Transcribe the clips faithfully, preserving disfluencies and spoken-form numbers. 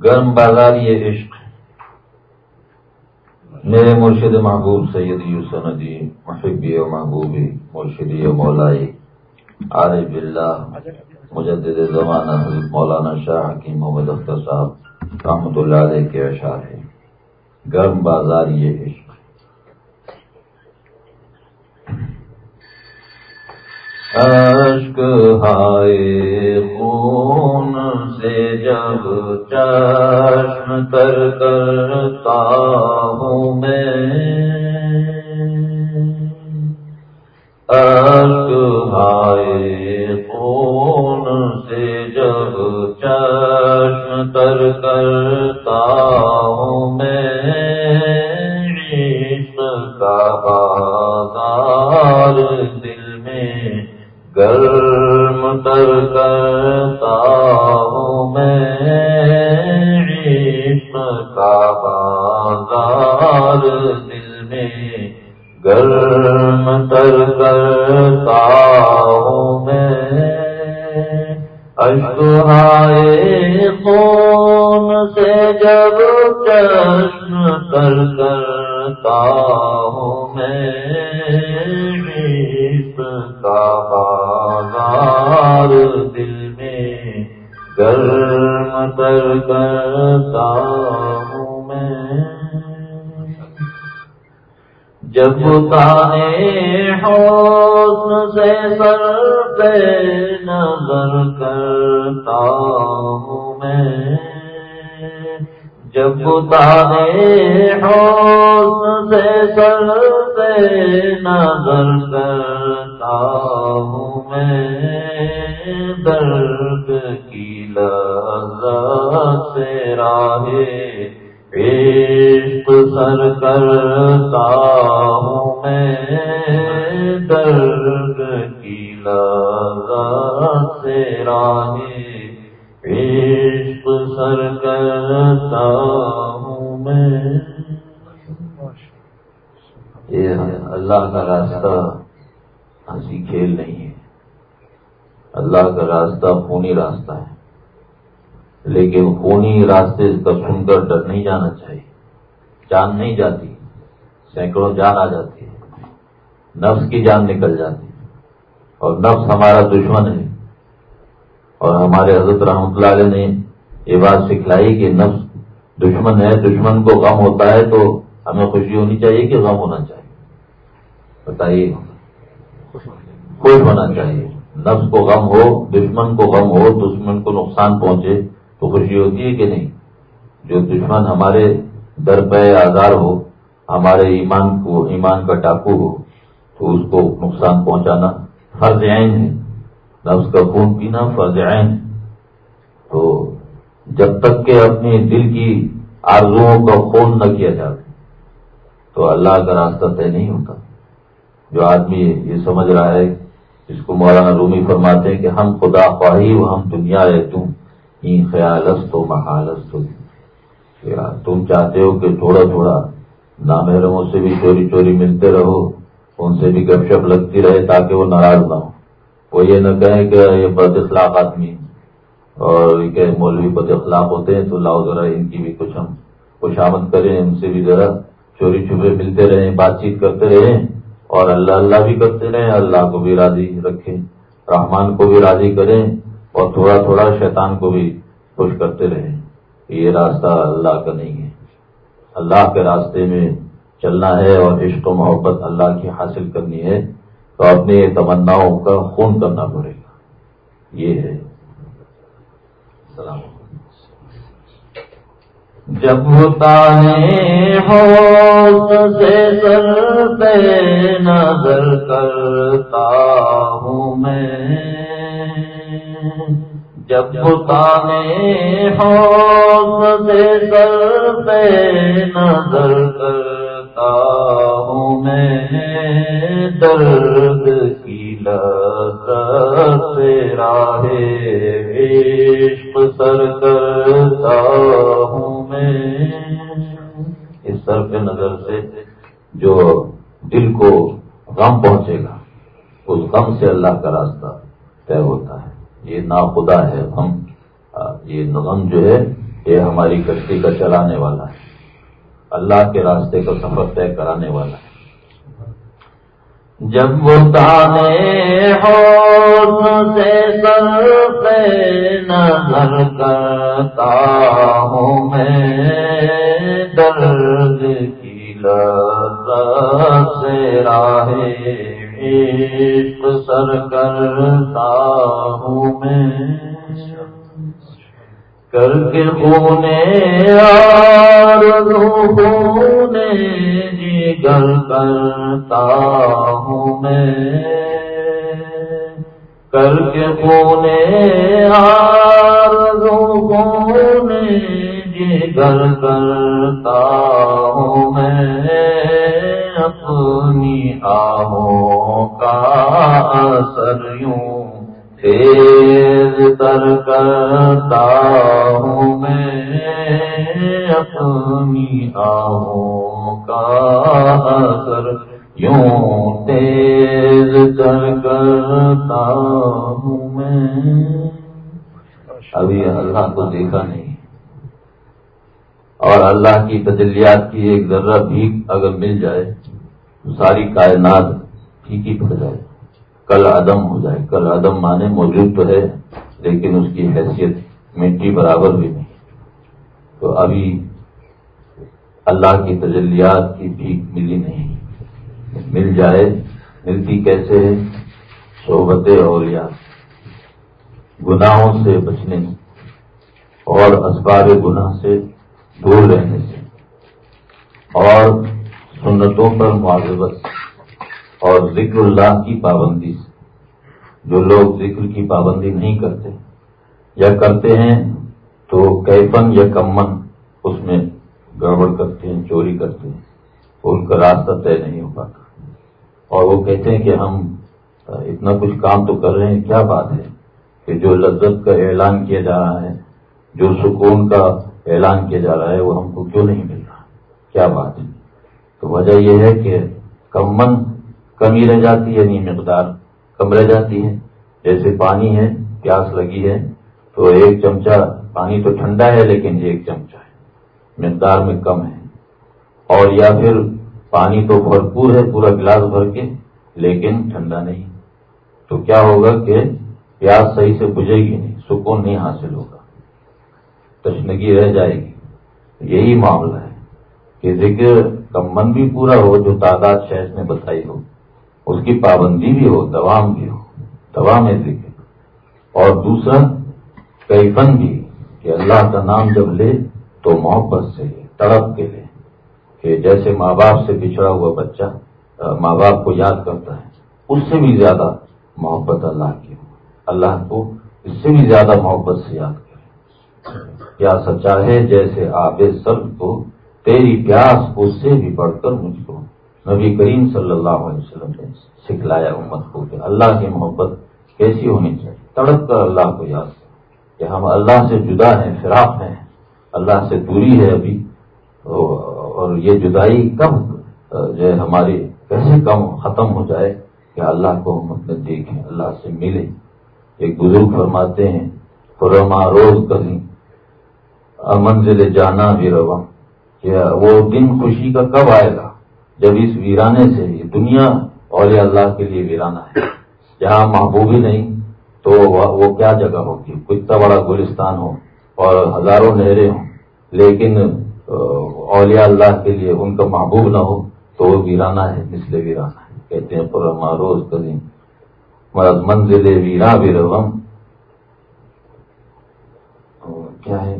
گرم بازار یہ عشق میرے مرشد محبوب سیدی و سندی محبی و محبوبی مرشدی و مولائی عارف باللہ مجدد زمانہ حضرت مولانا شاہ حکیم محمد اختر صاحب رحمۃ اللہ علیہ کے اشعار ہیں. گرم بازار یہ عشق. اشک ہائے خون سے جب چشم تر کرتا ہوں میں، اشک ہائے خون سے جب چشم تر کرتا ہوں میں، عشق کا بازار دل میں گرم تر کرتا ہوں میں، عشق کا بازار دل میں گرم تر کرتا ہوں میں. اشک ہائے خون سے جب چشم تر کرتا ہوں میں، عشق کا بازار دل میں گرم تر کرتا ہوں میں. جب تانے حسن سے سر پہ نظر کرتا ہوں میں، جب تانے حسن سے سر پہ نظر کرتا ہوں میں، درد کی لذت سے راہ عشق سر کرتا ہوں میں، درد کی لذت سے راہ عشق سر کرتا ہوں میں. یہ اللہ کا راستہ ہنسی کھیل نہیں ہے. اللہ کا راستہ خونی راستہ ہے، لیکن خونی راستے کا سن کر ڈر نہیں جانا چاہیے. جان نہیں جاتی، سینکڑوں جان آ جاتی ہے، نفس کی جان نکل جاتی ہے، اور نفس ہمارا دشمن ہے. اور ہمارے حضرت رحمۃ اللہ علیہ نے یہ بات سکھلائی کہ نفس دشمن ہے. دشمن کو غم ہوتا ہے تو ہمیں خوشی ہونی چاہیے کہ غم ہونا چاہیے؟ بتائیے. خوش ہونا چاہیے. نفس کو غم ہو، دشمن کو غم ہو، دشمن کو نقصان پہنچے تو خوشی ہوتی ہے کہ نہیں؟ جو دشمن ہمارے در پہ آزار ہو، ہمارے ایمان کو ایمان کا ٹاکو ہو، تو اس کو نقصان پہنچانا فرض عین ہے. نفس کا خون پینا فرض عین. تو جب تک کہ اپنی دل کی آرزوؤں کا خون نہ کیا جائے تو اللہ کا راستہ طے نہیں ہوتا. جو آدمی یہ سمجھ رہا ہے، جس کو مولانا رومی فرماتے ہیں کہ ہم خدا خواہی و ہم دنیا ہے تم این خیالست و محالست ہو. تم چاہتے ہو کہ تھوڑا تھوڑا نامحرموں سے بھی چوری چوری ملتے رہو، ان سے بھی گپ شپ لگتی رہے تاکہ وہ ناراض نہ ہو. وہ یہ نہ کہیں کہ یہ بد اخلاق آدمی اور یہ کہ مولوی بد اخلاق ہوتے ہیں تو لاؤ ذرا ان کی بھی کچھ ہم خوش آمد کریں، ان سے بھی ذرا چوری چھپے ملتے رہیں، بات چیت کرتے رہیں اور اللہ اللہ بھی کرتے رہیں، اللہ کو بھی راضی رکھیں، رحمان کو بھی راضی کریں اور تھوڑا تھوڑا شیطان کو بھی خوش کرتے رہیں. یہ راستہ اللہ کا نہیں ہے. اللہ کے راستے میں چلنا ہے اور عشق و محبت اللہ کی حاصل کرنی ہے تو اپنے تمناؤں کا خون کرنا پڑے گا. یہ ہے. السلام علیکم. جب تانے حسن سے سر پہ نظر کرتا ہوں میں، جب تانے حسن سے سر پہ نظر کرتا ہوں میں، درد کی لذت سے راہ عشق سر کرتا ہوں میں. اس سر پہ نظر سے جو دل کو غم پہنچے گا، اس غم سے اللہ کا راستہ طے ہوتا ہے. یہ ناخدا ہے غم. یہ غم جو ہے یہ ہماری کشتی کا چلانے والا ہے، اللہ کے راستے کا سفر طے کرانے والا ہے۔ جب وہ تانے حوض سے سر پہ نظر کرتا ہوں میں، درد کی لذت سے راہ عشق سر کرتا ہوں میں، کر کے خونے آرزو خونے جگر کرتا ہوں میں، کر کے خونے آرزو خونے جگر کرتا ہوں میں، اپنی آہوں کا اثر یوں تیز تر کرتا ہوں میں، اپنی آہوں کا اثر یوں تیز تر کرتا ہوں میں۔ ابھی اللہ کو دیکھا نہیں، اور اللہ کی تجلیات کی ایک ذرہ بھی اگر مل جائے تو ساری کائنات پھیکی پڑ جائے، کل عدم ہو جائے۔ کل عدم مانے موجود تو ہے لیکن اس کی حیثیت مٹی برابر بھی نہیں۔ تو ابھی اللہ کی تجلیات کی بھیک ملی نہیں، مل جائے ملتی کیسے ہے؟ صحبت اولیاء، گناہوں سے بچنے اور اسباب گناہ سے دور رہنے سے، اور سنتوں پر مواظبت اور ذکر اللہ کی پابندی سے۔ جو لوگ ذکر کی پابندی نہیں کرتے یا کرتے ہیں تو کیفن یا کمن اس میں گڑبڑ کرتے ہیں، چوری کرتے ہیں، ان کا راستہ طے نہیں ہو پاتا، اور وہ کہتے ہیں کہ ہم اتنا کچھ کام تو کر رہے ہیں، کیا بات ہے کہ جو لذت کا اعلان کیا جا رہا ہے، جو سکون کا اعلان کیا جا رہا ہے، وہ ہم کو کیوں نہیں مل رہا؟ کیا بات ہے؟ تو وجہ یہ ہے کہ کمن کمی رہ جاتی ہے، یعنی مقدار کم رہ جاتی ہے۔ جیسے پانی ہے، پیاس لگی ہے تو ایک چمچہ پانی تو ٹھنڈا ہے لیکن ایک چمچہ ہے، مقدار میں کم ہے، اور یا پھر پانی تو بھرپور ہے پورا گلاس بھر کے لیکن ٹھنڈا نہیں، تو کیا ہوگا کہ پیاس صحیح سے بجھے گی نہیں، سکون نہیں حاصل ہوگا، تشنگی رہ جائے گی۔ یہی معاملہ ہے کہ ذکر کا من بھی پورا ہو، جو تعداد شیخ نے بتائی ہو، اس کی پابندی بھی ہو، دوام بھی ہو، دوام ہے ذکر، اور دوسرا کیفن بھی کہ اللہ کا نام جب لے تو محبت سے لے، تڑپ کے لے، کہ جیسے ماں باپ سے بچھڑا ہوا بچہ ماں باپ کو یاد کرتا ہے، اس سے بھی زیادہ محبت اللہ کی ہو، اللہ کو اس سے بھی زیادہ محبت سے یاد کرے۔ کیا سچا ہے جیسے آب سرد کو، تیری پیاس اس سے بھی بڑھ کر مجھ کو، نبی کریم صلی اللہ علیہ وسلم نے سکھلایا امت کو کہ اللہ کی محبت کیسی ہونی چاہیے، تڑپ کر اللہ کو یاد کریں کہ ہم اللہ سے جدا ہیں، فراق ہیں، اللہ سے دوری ہے ابھی، اور یہ جدائی کب جو ہے ہماری کیسے کم ختم ہو جائے کہ اللہ کو ہم اپنے دیکھیں، اللہ سے ملیں۔ ایک بزرگ فرماتے ہیں خرما روز کہیں منزل جانا بھی رواں، کہ وہ دن خوشی کا کب آئے گا جب اس ویرانے سے، یہ دنیا اولیاء اللہ کے لیے ویرانہ ہے، جہاں محبوبی نہیں تو وہ کیا جگہ ہوگی؟ کتنا بڑا گلستان ہو اور ہزاروں نہریں ہوں لیکن اولیاء اللہ کے لیے ان کا محبوب نہ ہو تو وہ ویرانہ ہے، مثل ویرانہ ہے۔ کہتے ہیں خرما روز کہیں منزل ویرا بھی روم، کیا ہے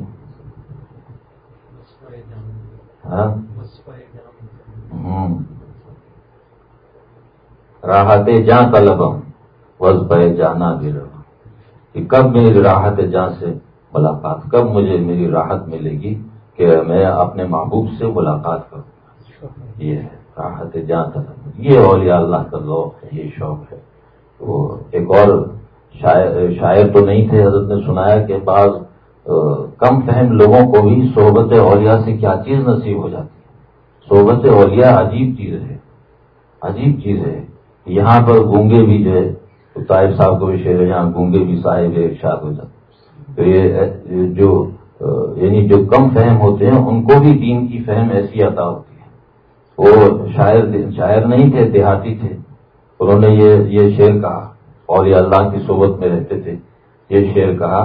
راحت جاں طلبم وز پہ جانا بھی رہا، کہ کب میری راحت جاں سے ملاقات، کب مجھے میری راحت ملے گی کہ میں اپنے محبوب سے ملاقات کروں۔ یہ ہے راحت جاں طلب، یہ اولیاء اللہ کا ذوق ہے، یہ شوق ہے۔ وہ ایک اور شاعر شاعر تو نہیں تھے، حضرت نے سنایا کہ بعض کم فہم لوگوں کو بھی صحبت اولیاء سے کیا چیز نصیب ہو جاتی ہے۔ صحبت اولیاء عجیب چیز ہے، عجیب چیز ہے۔ یہاں پر گونگے بھی جو ہے طاہر صاحب کو بھی شعر، یہاں گونگے بھی صاحب ارشاد ہو جاتے، تو یہ جو یعنی جو کم فہم ہوتے ہیں ان کو بھی دین کی فہم ایسی عطا ہوتی ہے. وہ شاعر شاعر نہیں تھے، دیہاتی تھے. انہوں نے یہ یہ شعر کہا اور یہ اللہ کی صحبت میں رہتے تھے. یہ شعر کہا،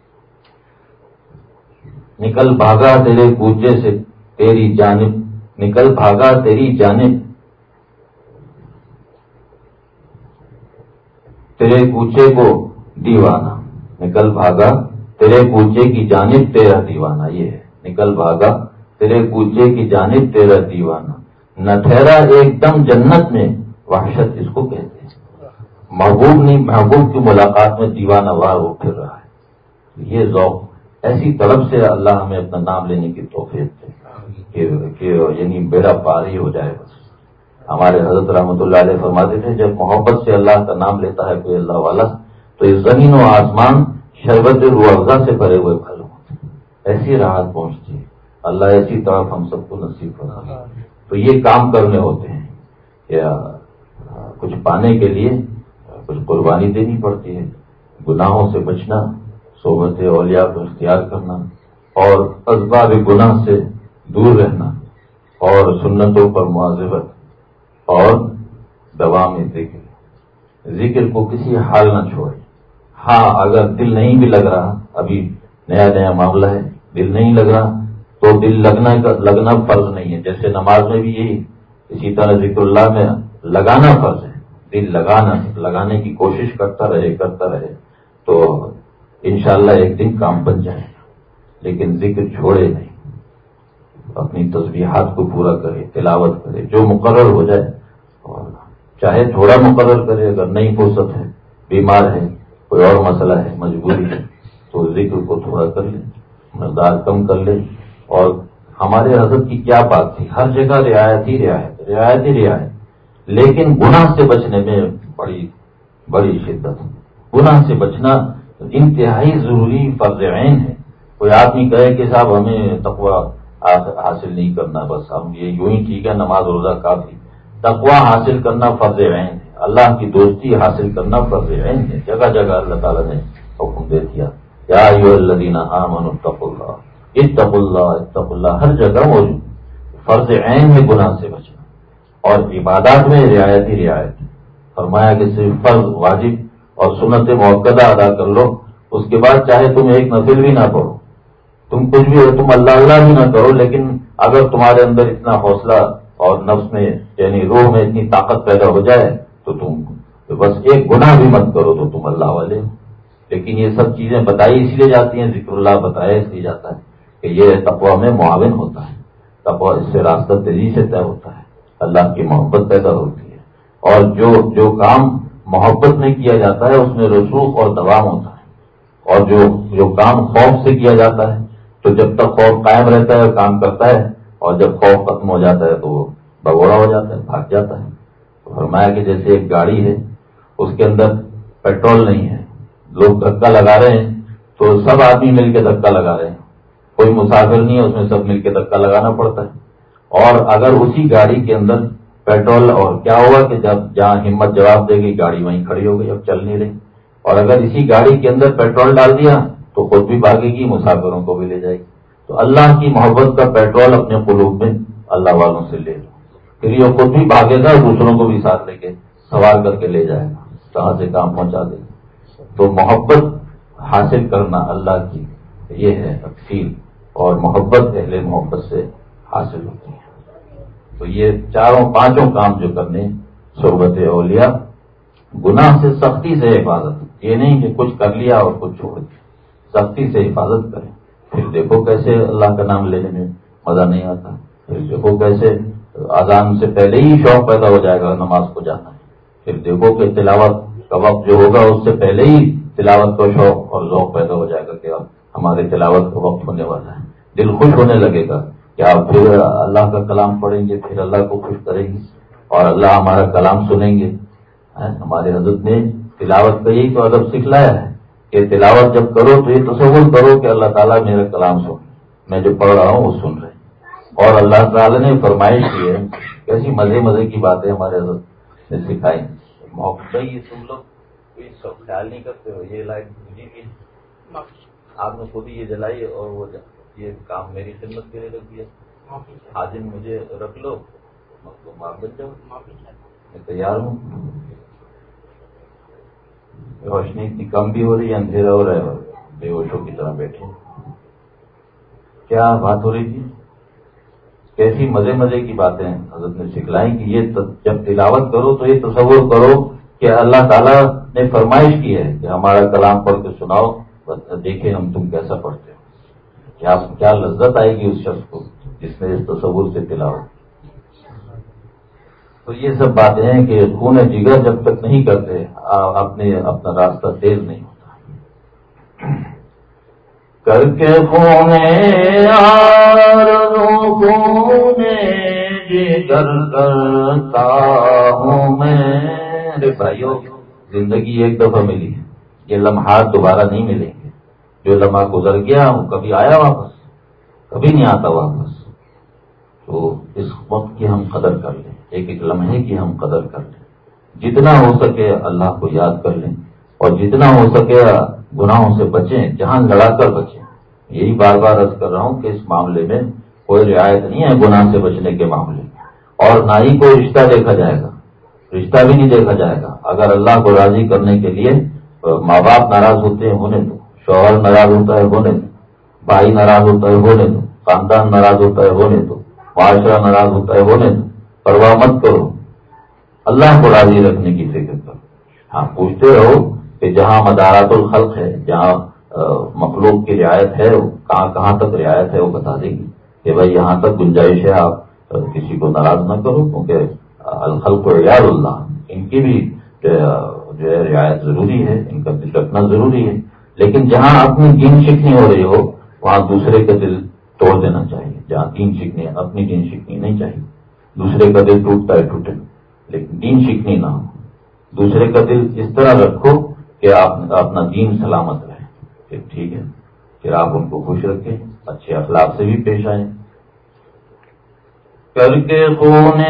نکل بھاگا تیرے کوچے سے تیری جانب، نکل بھاگا تیری جانب، تیرے کوچے کو دیوانہ، نکل بھاگا تیرے کوچے کی جانب تیرا دیوانہ. یہ ہے نکل بھاگا تیرے کوچے کی جانب تیرا دیوانہ، نہ ٹھہرا ایک دم جنت میں، وحشت اس کو کہتے ہیں. محبوب نہیں، محبوب کی ملاقات میں دیوانہ وار ہو پھر رہا ہے. یہ ذوق، ایسی طرف سے اللہ ہمیں اپنا نام لینے کی توفیق دے کہ یعنی بیڑا پار ہی ہو جائے. بس ہمارے حضرت رحمۃ اللہ علیہ فرماتے تھے جب محبت سے اللہ کا نام لیتا ہے کوئی اللہ والا تو اس زمین و آسمان شربت روح افزا سے بھرے ہوئے پھل ہوتے ہیں. ایسی راحت پہنچتی ہے. اللہ ایسی طرف ہم سب کو نصیب کرا. تو یہ کام کرنے ہوتے ہیں یا کچھ پانے کے لیے کچھ قربانی دینی پڑتی ہے. گناہوں سے بچنا، صحبت اولیاء کو اختیار کرنا اور اسباب گناہ سے دور رہنا اور سنتوں پر مواظبت اور دوام ذکر. ذکر کو کسی حال نہ چھوڑے. ہاں اگر دل نہیں بھی لگ رہا، ابھی نیا نیا معاملہ ہے، دل نہیں لگ رہا تو دل لگنا لگنا فرض نہیں ہے. جیسے نماز میں بھی یہی، اسی طرح ذکر اللہ میں لگانا فرض ہے. دل لگانا لگانے کی کوشش کرتا رہے کرتا رہے تو انشاءاللہ ایک دن کام بن جائے گا. لیکن ذکر چھوڑے نہیں، اپنی تسبیحات کو پورا کرے، تلاوت کرے جو مقرر ہو جائے، اور چاہے تھوڑا مقرر کرے. اگر نہیں فرصت ہے، بیمار ہے، کوئی اور مسئلہ ہے، مجبوری ہے تو ذکر کو تھوڑا کر لے، مقدار کم کر لے. اور ہمارے حضرت کی کیا بات تھی، ہر جگہ رعایت ہی رعایت رعایت ہی رعایت. لیکن گناہ سے بچنے میں بڑی بڑی شدت. گناہ سے بچنا انتہائی ضروری فرض عین ہے. کوئی آدمی کہے کہ صاحب ہمیں تقوی حاصل نہیں کرنا، بس ہم یہ یوں ہی ٹھیک ہے، نماز روزہ کافی. تقوی حاصل کرنا فرض عین ہے. اللہ کی دوستی حاصل کرنا فرض عین ہے. جگہ جگہ اللہ تعالیٰ نے حکم دے دیا، یا ایھا الذین آمنوا اتقوا اللہ، اتقوا اللہ اتقوا اللہ، ہر جگہ موجود. فرض عین ہے گناہ سے بچنا. اور عبادات میں رعایت ہی رعایت. فرمایا کہ صرف فرض، واجب اور سنت موقدہ ادا کر لو، اس کے بعد چاہے تم ایک نفل بھی نہ پڑھو، تم کچھ بھی ہو، تم اللہ اللہ بھی نہ کرو، لیکن اگر تمہارے اندر اتنا حوصلہ اور نفس میں یعنی روح میں اتنی طاقت پیدا ہو جائے تو تم بس ایک گناہ بھی مت کرو تو تم اللہ والے ہو. لیکن یہ سب چیزیں بتائی اس لیے جاتی ہیں، ذکر اللہ بتایا اس لیے جاتا ہے کہ یہ تقویٰ میں معاون ہوتا ہے. تقویٰ اس سے راستہ تیزی سے طے ہوتا ہے، اللہ کی محبت پیدا ہوتی ہے. اور جو جو کام محبت میں کیا جاتا ہے اس میں رسوخ اور دوام ہوتا ہے. اور جو جو کام خوف سے کیا جاتا ہے تو جب تک خوف قائم رہتا ہے کام کرتا ہے، اور جب خوف ختم ہو جاتا ہے تو وہ بگوڑا ہو جاتا ہے، بھاگ جاتا ہے. تو فرمایا کہ جیسے ایک گاڑی ہے، اس کے اندر پیٹرول نہیں ہے، لوگ دھکا لگا رہے ہیں تو سب آدمی مل کے دھکا لگا رہے ہیں، کوئی مسافر نہیں ہے اس میں، سب مل کے دھکا لگانا پڑتا ہے. اور اگر اسی گاڑی کے اندر پیٹرول، اور کیا ہوا کہ جب جہاں ہمت جواب دے گی گاڑی وہیں کھڑی ہو گئی، اب چل نہیں رہی. اور اگر اسی گاڑی کے اندر پیٹرول ڈال دیا تو خود بھی بھاگے گی، مسافروں کو بھی لے جائے گی. تو اللہ کی محبت کا پیٹرول اپنے قلوب میں اللہ والوں سے لے لو، پھر یہ خود بھی بھاگے گا، دوسروں کو بھی ساتھ لے کے سوار کر کے لے جائے گا، کہاں سے کام پہنچا دے گا. تو محبت حاصل کرنا اللہ کی یہ ہے تفصیل، اور محبت اہل محبت سے حاصل ہوتی ہے. تو یہ چاروں پانچوں کام جو کرنے، صحبت اولیاء، گناہ سے سختی سے حفاظت. یہ نہیں کہ کچھ کر لیا اور کچھ چھوڑ دیا، سختی سے حفاظت کریں. پھر دیکھو کیسے اللہ کا نام لینے میں مزہ نہیں آتا. پھر دیکھو کیسے اذان سے پہلے ہی شوق پیدا ہو جائے گا نماز کو جانا ہے. پھر دیکھو کہ تلاوت کا وقت جو ہوگا اس سے پہلے ہی تلاوت کا شوق اور ذوق پیدا ہو جائے گا کہ اب ہمارے تلاوت کا وقت ہونے والا ہے. دل خوش ہونے لگے گا کہ آپ پھر اللہ کا کلام پڑھیں گے، پھر اللہ کو خوش کریں گے اور اللہ ہمارا کلام سنیں گے. ہمارے حضرت نے تلاوت کا یہی تو ادب سکھلایا ہے کہ تلاوت جب کرو تو یہ تصور کرو کہ اللہ تعالیٰ میرا کلام سن، میں جو پڑھ رہا ہوں وہ سن رہے ہیں. اور اللہ تعالیٰ نے فرمائش کی ہے، کیسی مزے مزے کی باتیں ہمارے حضرت نے سکھائی. محبت یہ تم لوگ کوئی سب خیال نہیں کرتے ہو، یہ لائٹ مجھے بھی آپ نے خود ہی یہ جلائی اور وہ یہ کام میری خدمت کے لیے رکھ دیا. آج دن مجھے رکھ لو تو معاف بن جاؤ, میں تیار ہوں. روشنی اتنی کم بھی ہو رہی ہے, اندھیرا ہو رہا ہے, بے ہوشوں کی طرح بیٹھے. کیا بات ہو رہی تھی؟ کیسی مزے مزے کی باتیں حضرت نے سکھلائیں کہ یہ جب تلاوت کرو تو یہ تصور کرو کہ اللہ تعالیٰ نے فرمائش کی ہے کہ ہمارا کلام پڑھ کے سناؤ, دیکھیں ہم تم کیسا پڑھتے ہو. کیا کیا لذت آئے گی اس شخص کو جس نے اس تصور سے تلاوت. تو یہ سب باتیں ہیں کہ خون جگر جب تک نہیں کرتے اپنے اپنا راستہ تیز نہیں ہوتا. کر کے خون آرزو خون جگر کرتا ہوں میں. ارے بھائیو, زندگی ایک دفعہ ملی ہے, یہ لمحات دوبارہ نہیں ملیں گے. جو لمحہ گزر گیا وہ کبھی آیا واپس, کبھی نہیں آتا واپس. تو اس وقت کی ہم قدر کر لیں, ایک ایک لمحے کی ہم قدر کر لیں. جتنا ہو سکے اللہ کو یاد کر لیں, اور جتنا ہو سکے گناہوں سے بچیں, جہاں لڑا کر بچیں. یہی بار بار عرض کر رہا ہوں کہ اس معاملے میں کوئی رعایت نہیں ہے گناہ سے بچنے کے معاملے میں. اور نہ ہی کوئی رشتہ دیکھا جائے گا, رشتہ بھی نہیں دیکھا جائے گا. اگر اللہ کو راضی کرنے کے لیے ماں باپ ناراض ہوتے ہیں ہونے دو, شوہر ناراض ہوتا ہے ہونے دو, بھائی ناراض ہوتا ہے ہونے دو, خاندان ناراض ہوتا ہے ہونے دو, معاشرہ ناراض ہوتا ہے ہونے دو. پرواہ مت کرو, اللہ کو راضی رکھنے کی فکر کرو. ہاں پوچھتے رہو کہ جہاں مدارات الخلق ہے, جہاں مخلوق کی رعایت ہے, کہاں کہاں تک رعایت ہے وہ بتا دیں گے کہ بھائی یہاں تک گنجائش ہے, آپ کسی کو ناراض نہ کرو, کیونکہ الخلق عیال اللہ, ان کی بھی جو ہے رعایت ضروری ہے, ان کا دل رکھنا ضروری ہے. لیکن جہاں اپنی دین شکنی ہو رہی ہو وہاں دوسرے کا دل توڑ دینا چاہیے. جہاں دین شکنی, اپنی دین شکنی نہیں چاہیے. دوسرے کا دل ٹوٹتا ہے ٹوٹے, لیکن دین شکنی نہ ہو. دوسرے کا دل اس طرح رکھو کہ آپ اپنا دین سلامت رہے. پھر ٹھیک ہے, پھر آپ ان کو خوش رکھیں, اچھے اخلاق سے بھی پیش آئیں. کر کے خون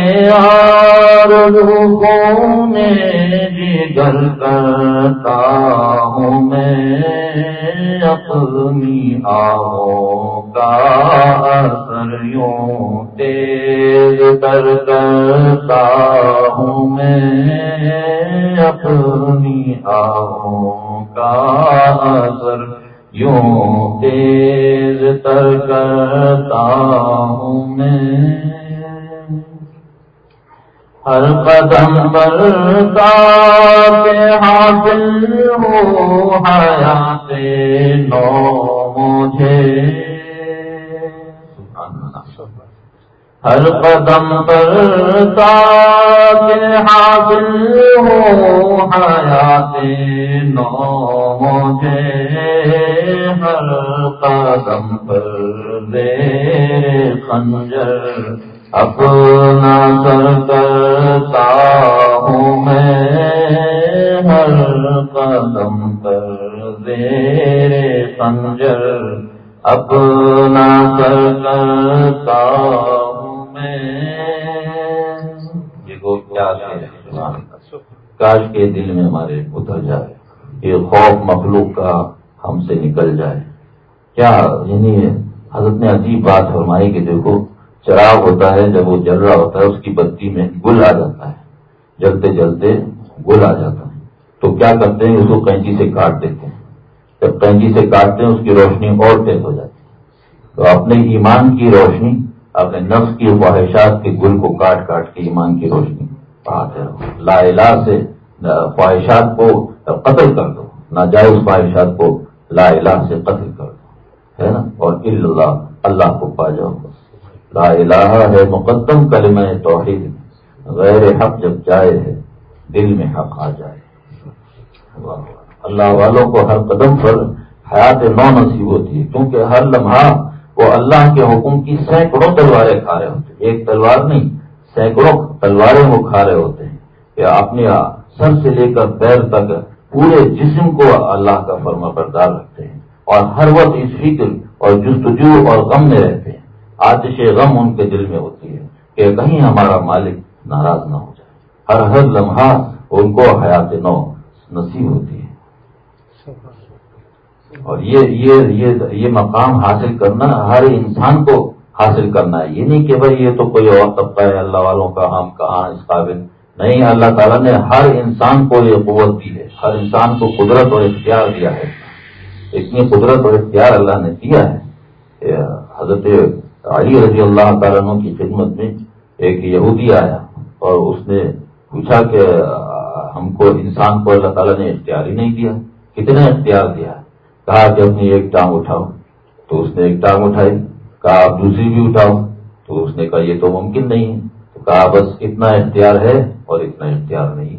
آرزو خون جگر کرتا ہوں میں, اپنی آہوں کا اثر یوں تیز تر کرتا ہوں میں, اپنی آہوں کا اثر یوں تیز تر کرتا ہوں میں. ہر قدم پر کے حاصل ہو حیات نو مجھے. ہر قدم پر کے حاصل ہو حیات نو مجھے. ہر قدم پر زیر خنجر اپنا سر کرتا ہوں میں. ہر قدم پر زیر خنجر اپنا سر کرتا ہوں میں. یہ گو کیا کاش کے دل میں ہمارے اتر جائے, یہ خوف مخلوق کا ہم سے نکل جائے. کیا یعنی حضرت نے عجیب بات فرمائی کہ دیکھو, چراغ ہوتا ہے جب وہ جل رہا ہوتا ہے اس کی بتی میں گل آ جاتا ہے, جلتے جلتے گل آ جاتا ہے, تو کیا کرتے ہیں اس کو کینچی سے کاٹ دیتے ہیں. جب کینچی سے کاٹتے ہیں اس کی روشنی اور تیز ہو جاتی ہے. تو اپنے ایمان کی روشنی, اپنے نفس کی خواہشات کے گل کو کاٹ کاٹ کے ایمان کی روشنی پڑھاتے رہو. لا الہ سے خواہشات کو قتل کر دو, ناجائز خواہشات کو لا الہ سے قتل کر دو, ہے نا. اور اللہ, اللہ کو پا جاؤ. لا الہ ہے مقدم کلمہ توحید, غیر حق جب جائے ہے دل میں حق آ جائے. اللہ والوں کو ہر قدم پر حیات نو نصیب ہوتی ہے, کیونکہ ہر لمحہ وہ اللہ کے حکم کی سینکڑوں تلواریں کھا رہے ہوتے ہیں. ایک تلوار نہیں, سینکڑوں تلواریں وہ کھا رہے ہوتے ہیں کہ اپنے سر سے لے کر پیر تک پورے جسم کو اللہ کا فرما بردار رکھتے ہیں, اور ہر وقت اس فکر اور جستجو اور غم میں رہتے ہیں. آتش غم ان کے دل میں ہوتی ہے کہ کہیں ہمارا مالک ناراض نہ ہو جائے. ہر ہر لمحہ ان کو حیات نو نصیب ہوتی ہے. اور یہ یہ یہ یہ مقام حاصل کرنا ہر انسان کو حاصل کرنا ہے. یہ نہیں کہ بھائی یہ تو کوئی اور طبقہ ہے اللہ والوں کا، ہم کہاں اس قابل نہیں. اللہ تعالیٰ نے ہر انسان کو یہ قوت دی ہے، ہر انسان کو قدرت اور اختیار دیا ہے. اتنی قدرت اور اختیار اللہ نے دیا ہے. حضرت علی رضی اللہ تعالیٰ عنہ کی خدمت میں ایک یہودی آیا اور اس نے پوچھا کہ ہم کو انسان کو اللہ تعالیٰ نے اختیار ہی نہیں دیا. کتنا اختیار دیا؟ کہا کہ اپنی ایک ٹانگ اٹھاؤ. تو اس نے ایک ٹانگ اٹھائی. کہا آپ دوسری بھی اٹھاؤ. تو اس نے کہا یہ تو ممکن نہیں ہے. تو کہا بس اتنا اختیار ہے اور اتنا اختیار نہیں.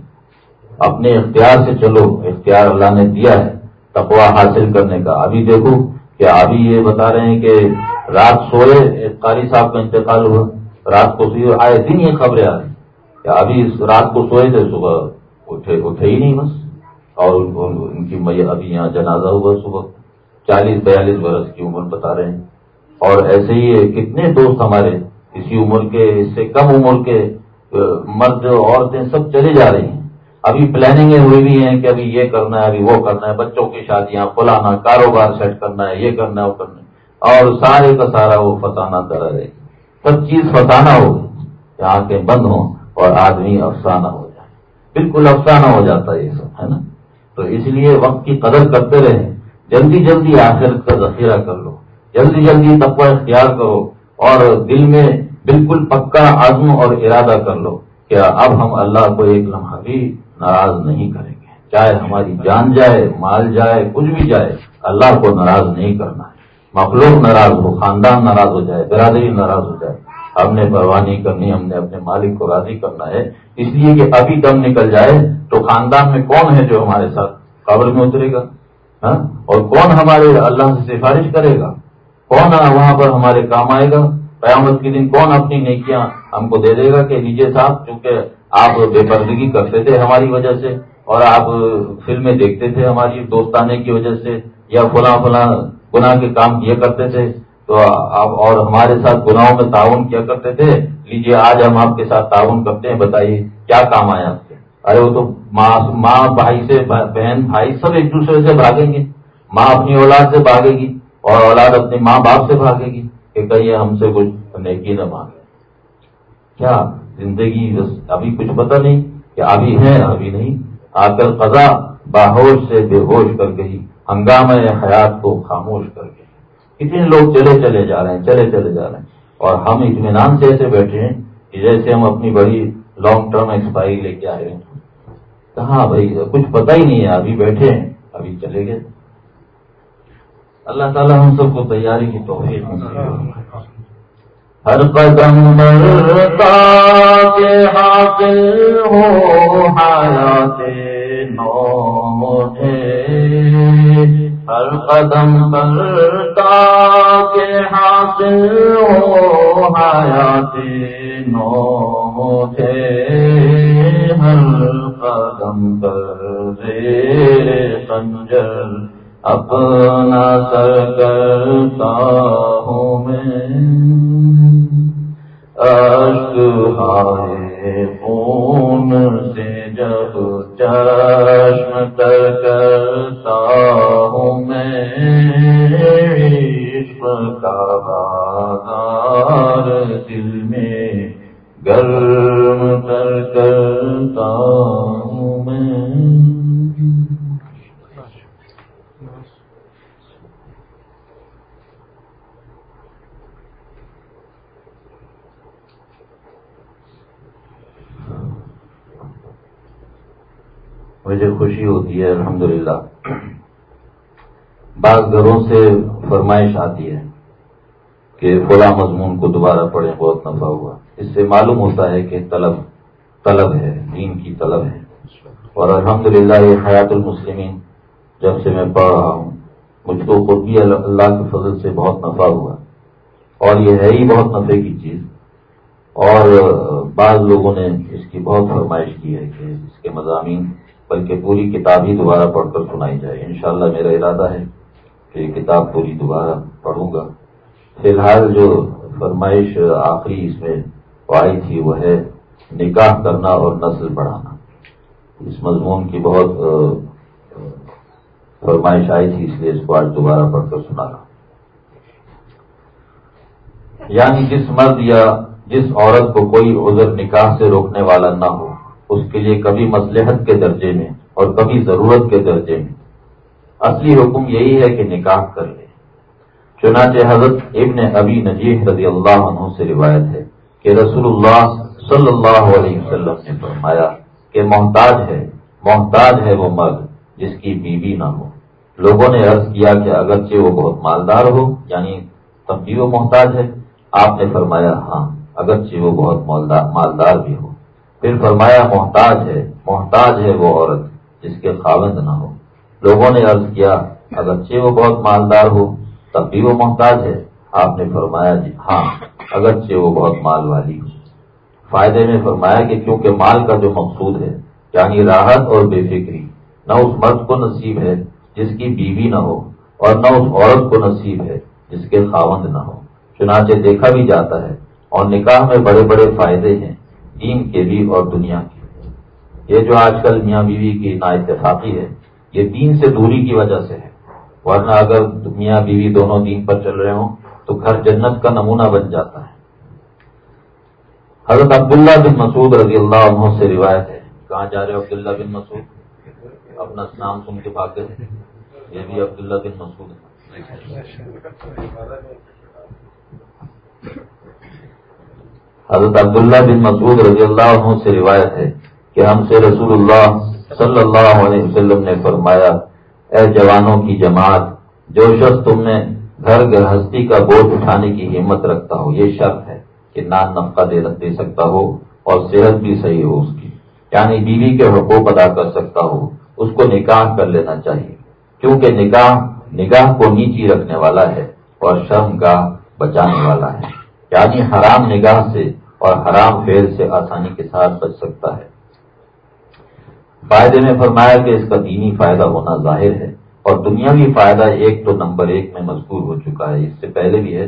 اپنے اختیار سے چلو، اختیار اللہ نے دیا ہے تقویٰ حاصل کرنے کا. ابھی دیکھو کہ ابھی یہ بتا رہے ہیں کہ رات سوئے قاری صاحب کا انتقال ہوا، رات کو سوئے، آئے دن یہ خبریں آ رہی کہ ابھی رات کو سوئے تھے، صبح اٹھے اٹھے ہی نہیں بس. اور ان کی میت ابھی یہاں جنازہ ہوا صبح. چالیس بیالیس برس کی عمر بتا رہے ہیں. اور ایسے ہی کتنے دوست ہمارے اسی عمر کے، اس سے کم عمر کے مرد عورتیں سب چلے جا رہی ہیں. ابھی پلاننگیں ہوئی بھی ہیں کہ ابھی یہ کرنا ہے، ابھی وہ کرنا ہے، بچوں کی شادیاں، فلانا کاروبار سیٹ کرنا ہے، یہ کرنا ہے، وہ کرنا ہے. اور سارے کا سارا وہ فسانہ کرا رہے. سب چیز فسانہ ہو گئی، آنکھیں بند ہوں اور آدمی افسانہ ہو جائے. بالکل افسانہ ہو جاتا ہے یہ سب، ہے نا. تو اس لیے وقت کی قدر کرتے رہیں. جلدی جلدی آخرت کا ذخیرہ کر لو، جلدی جلدی تقویٰ اختیار کرو اور دل میں بالکل پکا عزم اور ارادہ کر لو کہ اب ہم اللہ کو ایک لمحہ بھی ناراض نہیں کریں گے. چاہے ہماری جان جائے، مال جائے، کچھ بھی جائے، اللہ کو ناراض نہیں کرنا ہے. مخلوق ناراض ہو، خاندان ناراض ہو جائے، برادری ناراض ہو جائے، ہم نے پرواہ نہیں کرنی. ہم نے اپنے مالک کو راضی کرنا ہے. اس لیے کہ ابھی دم نکل جائے تو خاندان میں کون ہے جو ہمارے ساتھ قبر میں اترے گا؟ ہاں؟ اور کون ہمارے اللہ سے سفارش کرے گا؟ کون وہاں پر ہمارے کام آئے گا؟ قیامت کے دن کون اپنی نیکیاں ہم کو دے دے گا کہ لیجیے صاحب، چونکہ آپ بے پردگی کرتے تھے ہماری وجہ سے، اور آپ فلمیں دیکھتے تھے ہماری دوستانے کی وجہ سے، یا فلاں فلاں گناہ کے کام کیا کرتے تھے تو آپ اور ہمارے ساتھ گناہوں میں تعاون کیا کرتے تھے، لیجیے آج ہم آپ کے ساتھ تعاون کرتے ہیں، بتائیے کیا کام آیا آپ کے؟ ارے وہ تو ماں ماں بھائی سے، بہن بھائی سب ایک دوسرے سے بھاگیں گے. ماں اپنی اولاد سے بھاگے گی اور اولاد اپنے ماں باپ سے بھاگے گی کہ کہیں ہم سے کچھ نیکی نہ مانگے. کیا زندگی ابھی کچھ پتہ نہیں کہ ابھی ہے ابھی نہیں. آ کر قضا باہوش سے بے ہوش کر گئی، ہنگامہ حیات کو خاموش کر گئی. کتنے لوگ چلے چلے جا رہے ہیں، چلے چلے جا رہے ہیں، اور ہم اطمینان سے ایسے بیٹھے ہیں کہ جیسے ہم اپنی بڑی لانگ ٹرم ایکسپائری لے کے آئے ہیں. کہاں بھائی، کچھ پتہ ہی نہیں ہے. ابھی بیٹھے ہیں، ابھی چلے گئے. اللہ تعالیٰ ہم سب کو تیاری کی توفیق نصیب فرمائے. ہر قدم مرتا کے حاصل ہو حیات نو تھے، ہر قدم مرتا کے حاصل ہو حیات نو تھے، ہر قدم پر زیر خنجر اپنا سر کرتا ہوں میں، اشک ہائے خون سے جب چشم تر کرتا ہوں میں، عشق کا بازار دل میں گرم تر کرتا ہوں میں. مجھے خوشی ہوتی ہے الحمدللہ. بعض گھروں سے فرمائش آتی ہے کہ فلاں مضمون کو دوبارہ پڑھیں، بہت نفع ہوا. اس سے معلوم ہوتا ہے کہ طلب طلب ہے، دین کی طلب ہے. اور الحمدللہ یہ حیات المسلمین جب سے میں پڑھ رہا ہوں، مجھ کو خود بھی اللہ کے فضل سے بہت نفع ہوا، اور یہ ہے ہی بہت نفع کی چیز. اور بعض لوگوں نے اس کی بہت فرمائش کی ہے کہ اس کے مضامین بلکہ پوری کتاب ہی دوبارہ پڑھ کر سنائی جائے. انشاءاللہ میرا ارادہ ہے کہ یہ کتاب پوری دوبارہ پڑھوں گا. فی الحال جو فرمائش آخری اس میں آئی تھی وہ ہے نکاح کرنا اور نسل بڑھانا. اس مضمون کی بہت فرمائش آئی تھی، اس لیے اس کو آج دوبارہ پڑھ کر سنا رہا. یعنی جس مرد یا جس عورت کو کوئی عذر نکاح سے روکنے والا نہ ہو، اس کے لیے کبھی مصلحت کے درجے میں اور کبھی ضرورت کے درجے میں اصلی حکم یہی ہے کہ نکاح کر لے. چنانچہ حضرت ابن ابی نجیح رضی اللہ عنہ سے روایت ہے کہ رسول اللہ صلی اللہ علیہ وسلم نے فرمایا کہ محتاج ہے محتاج ہے وہ مرد جس کی بیوی نہ ہو. لوگوں نے عرض کیا کہ اگرچہ وہ بہت مالدار ہو، یعنی تب بھی وہ محتاج ہے؟ آپ نے فرمایا ہاں، اگرچہ وہ بہت مالدار بھی ہو. پھر فرمایا محتاج ہے محتاج ہے وہ عورت جس کے خاوند نہ ہو. لوگوں نے عرض کیا اگرچہ وہ بہت مالدار ہو تب بھی وہ محتاج ہے؟ آپ نے فرمایا جی ہاں، اگرچہ وہ بہت مال والی ہو. فائدے میں فرمایا کہ کیونکہ مال کا جو مقصود ہے یعنی راحت اور بے فکری نہ اس مرد کو نصیب ہے جس کی بیوی نہ ہو، اور نہ اس عورت کو نصیب ہے جس کے خاوند نہ ہو. چنانچہ دیکھا بھی جاتا ہے اور نکاح میں بڑے بڑے فائدے ہیں، دین کے بھی اور دنیا کے بھی. یہ جو آج کل میاں بیوی کی نا اتفاقی ہے، یہ دین سے دوری کی وجہ سے ہے، ورنہ اگر میاں بیوی دونوں دین پر چل رہے ہوں تو گھر جنت کا نمونہ بن جاتا ہے. حضرت عبداللہ بن مسعود رضی اللہ عنہ سے روایت ہے. کہاں جا رہے ہو عبداللہ بن مسعود؟ اپنا نام سن کے بھاگے تھے. یہ بھی عبداللہ بن مسعود ہے. حضرت عبداللہ بن مسعود رضی اللہ عنہ سے روایت ہے کہ ہم سے رسول اللہ صلی اللہ علیہ وسلم نے فرمایا، اے جوانوں کی جماعت، جو شخص تم میں گھر گرہستی کا بوجھ اٹھانے کی ہمت رکھتا ہو، یہ شرط ہے کہ نان نفقہ دے دے سکتا ہو اور صحت بھی صحیح ہو اس کی، یعنی بیوی کے حقوق ادا کر سکتا ہو، اس کو نکاح کر لینا چاہیے. کیونکہ نکاح نگاہ کو نیچی رکھنے والا ہے اور شرم گاہ بچانے والا ہے، یعنی حرام نگاہ سے اور حرام فعل سے آسانی کے ساتھ بچ سکتا ہے. فائدے میں فرمایا کہ اس کا دینی فائدہ ہونا ظاہر ہے اور دنیاوی فائدہ ایک تو نمبر ایک میں مذکور ہو چکا ہے، اس سے پہلے بھی ہے.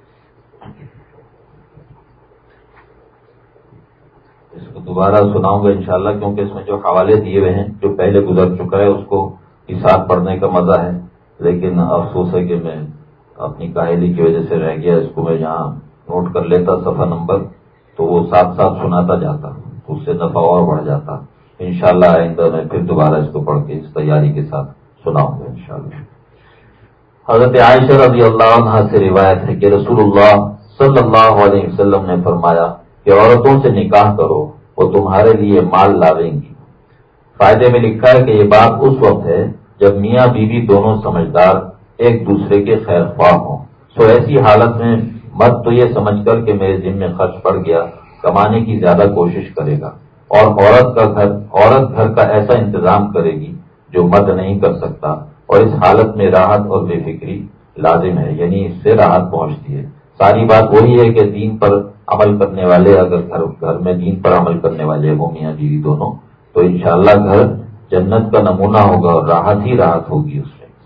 اس کو دوبارہ سناؤں گا انشاءاللہ، کیونکہ اس میں جو حوالے دیے ہوئے ہیں جو پہلے گزر چکا ہے اس کو ہی ساتھ پڑھنے کا مزہ ہے، لیکن افسوس ہے کہ میں اپنی کاہلی کی وجہ سے رہ گیا. اس کو میں یہاں نوٹ کر لیتا صفحہ نمبر تو وہ ساتھ ساتھ سناتا جاتا، اس سے نفع اور بڑھ جاتا. انشاءاللہ آئندہ میں پھر دوبارہ اس کو پڑھ کے اس تیاری کے ساتھ سناؤں گا انشاءاللہ. حضرت عائشہ رضی اللہ عنہا سے روایت ہے کہ رسول اللہ صلی اللہ علیہ وسلم نے فرمایا کہ عورتوں سے نکاح کرو، وہ تمہارے لیے مال لاویں گی. فائدے میں لکھا ہے کہ یہ بات اس وقت ہے جب میاں بیوی دونوں سمجھدار ایک دوسرے کے خیر خواہ ہوں. سو ایسی حالت میں مرد تو یہ سمجھ کر کہ میرے ذمہ خرچ پڑ گیا، کمانے کی زیادہ کوشش کرے گا، اور عورت کا گھر عورت گھر کا ایسا انتظام کرے گی جو مرد نہیں کر سکتا. اور اس حالت میں راحت اور بے فکری لازم ہے، یعنی اس سے راحت پہنچتی ہے. ساری بات وہی ہے کہ دین پر عمل کرنے والے اگر گھر گھر میں دین پر عمل کرنے والے ہوں میاں بیوی دونوں، تو انشاءاللہ گھر جنت کا نمونہ ہوگا اور راحت ہی راحت ہوگی اس میں.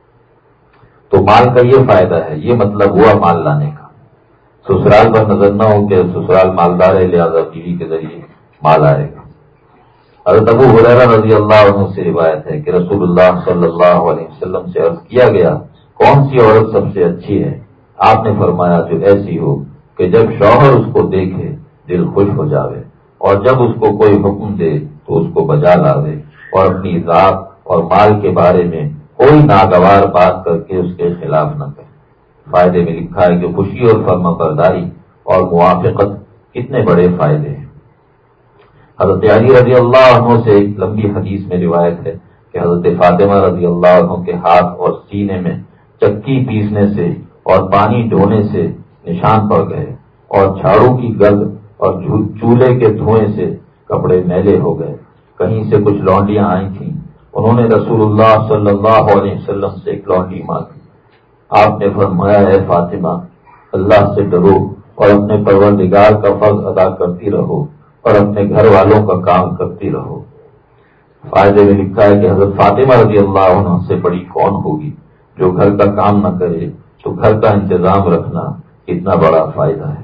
تو مال کا یہ فائدہ ہے، یہ مطلب ہوا مال لانے کا. سسرال پر نظر نہ ہو کہ سسرال مالدار ہے لہذا بیوی کے ذریعے مال آئے گا. حضرت ابو ہریرہ رضی اللہ عنہ سے روایت ہے کہ رسول اللہ صلی اللہ علیہ وسلم سے عرض کیا گیا، کون سی عورت سب سے اچھی ہے؟ آپ نے فرمایا جو ایسی ہو کہ جب شوہر اس کو دیکھے دل خوش ہو جاوے، اور جب اس کو کوئی حکم دے تو اس کو بجا لاوے، اور اپنی ذات اور مال کے بارے میں کوئی ناگوار بات کر کے اس کے خلاف نہ کرے. فائدے میں لکھا ہے کہ خوشی اور فرما برداری اور موافقت کتنے بڑے فائدے ہیں. حضرت علی رضی اللہ عنہ سے ایک لمبی حدیث میں روایت ہے کہ حضرت فاطمہ رضی اللہ عنہ کے ہاتھ اور سینے میں چکی پیسنے سے اور پانی ڈھونے سے نشان پڑ گئے، اور جھاڑو کی گرد اور چولہے کے دھوئیں سے کپڑے میلے ہو گئے. کہیں سے کچھ لونڈیاں آئی تھیں، انہوں نے رسول اللہ صلی اللہ علیہ وسلم سے ایک لونڈی مانگی. آپ نے فرمایا ہے فاطمہ، اللہ سے ڈرو اور اپنے پروردگار کا فرض ادا کرتی رہو اور اپنے گھر والوں کا کام کرتی رہو. فائدے میں لکھا ہے کہ حضرت فاطمہ رضی اللہ عنہ سے بڑی کون ہوگی؟ جو گھر کا کام نہ کرے تو گھر کا انتظام رکھنا کتنا بڑا فائدہ ہے.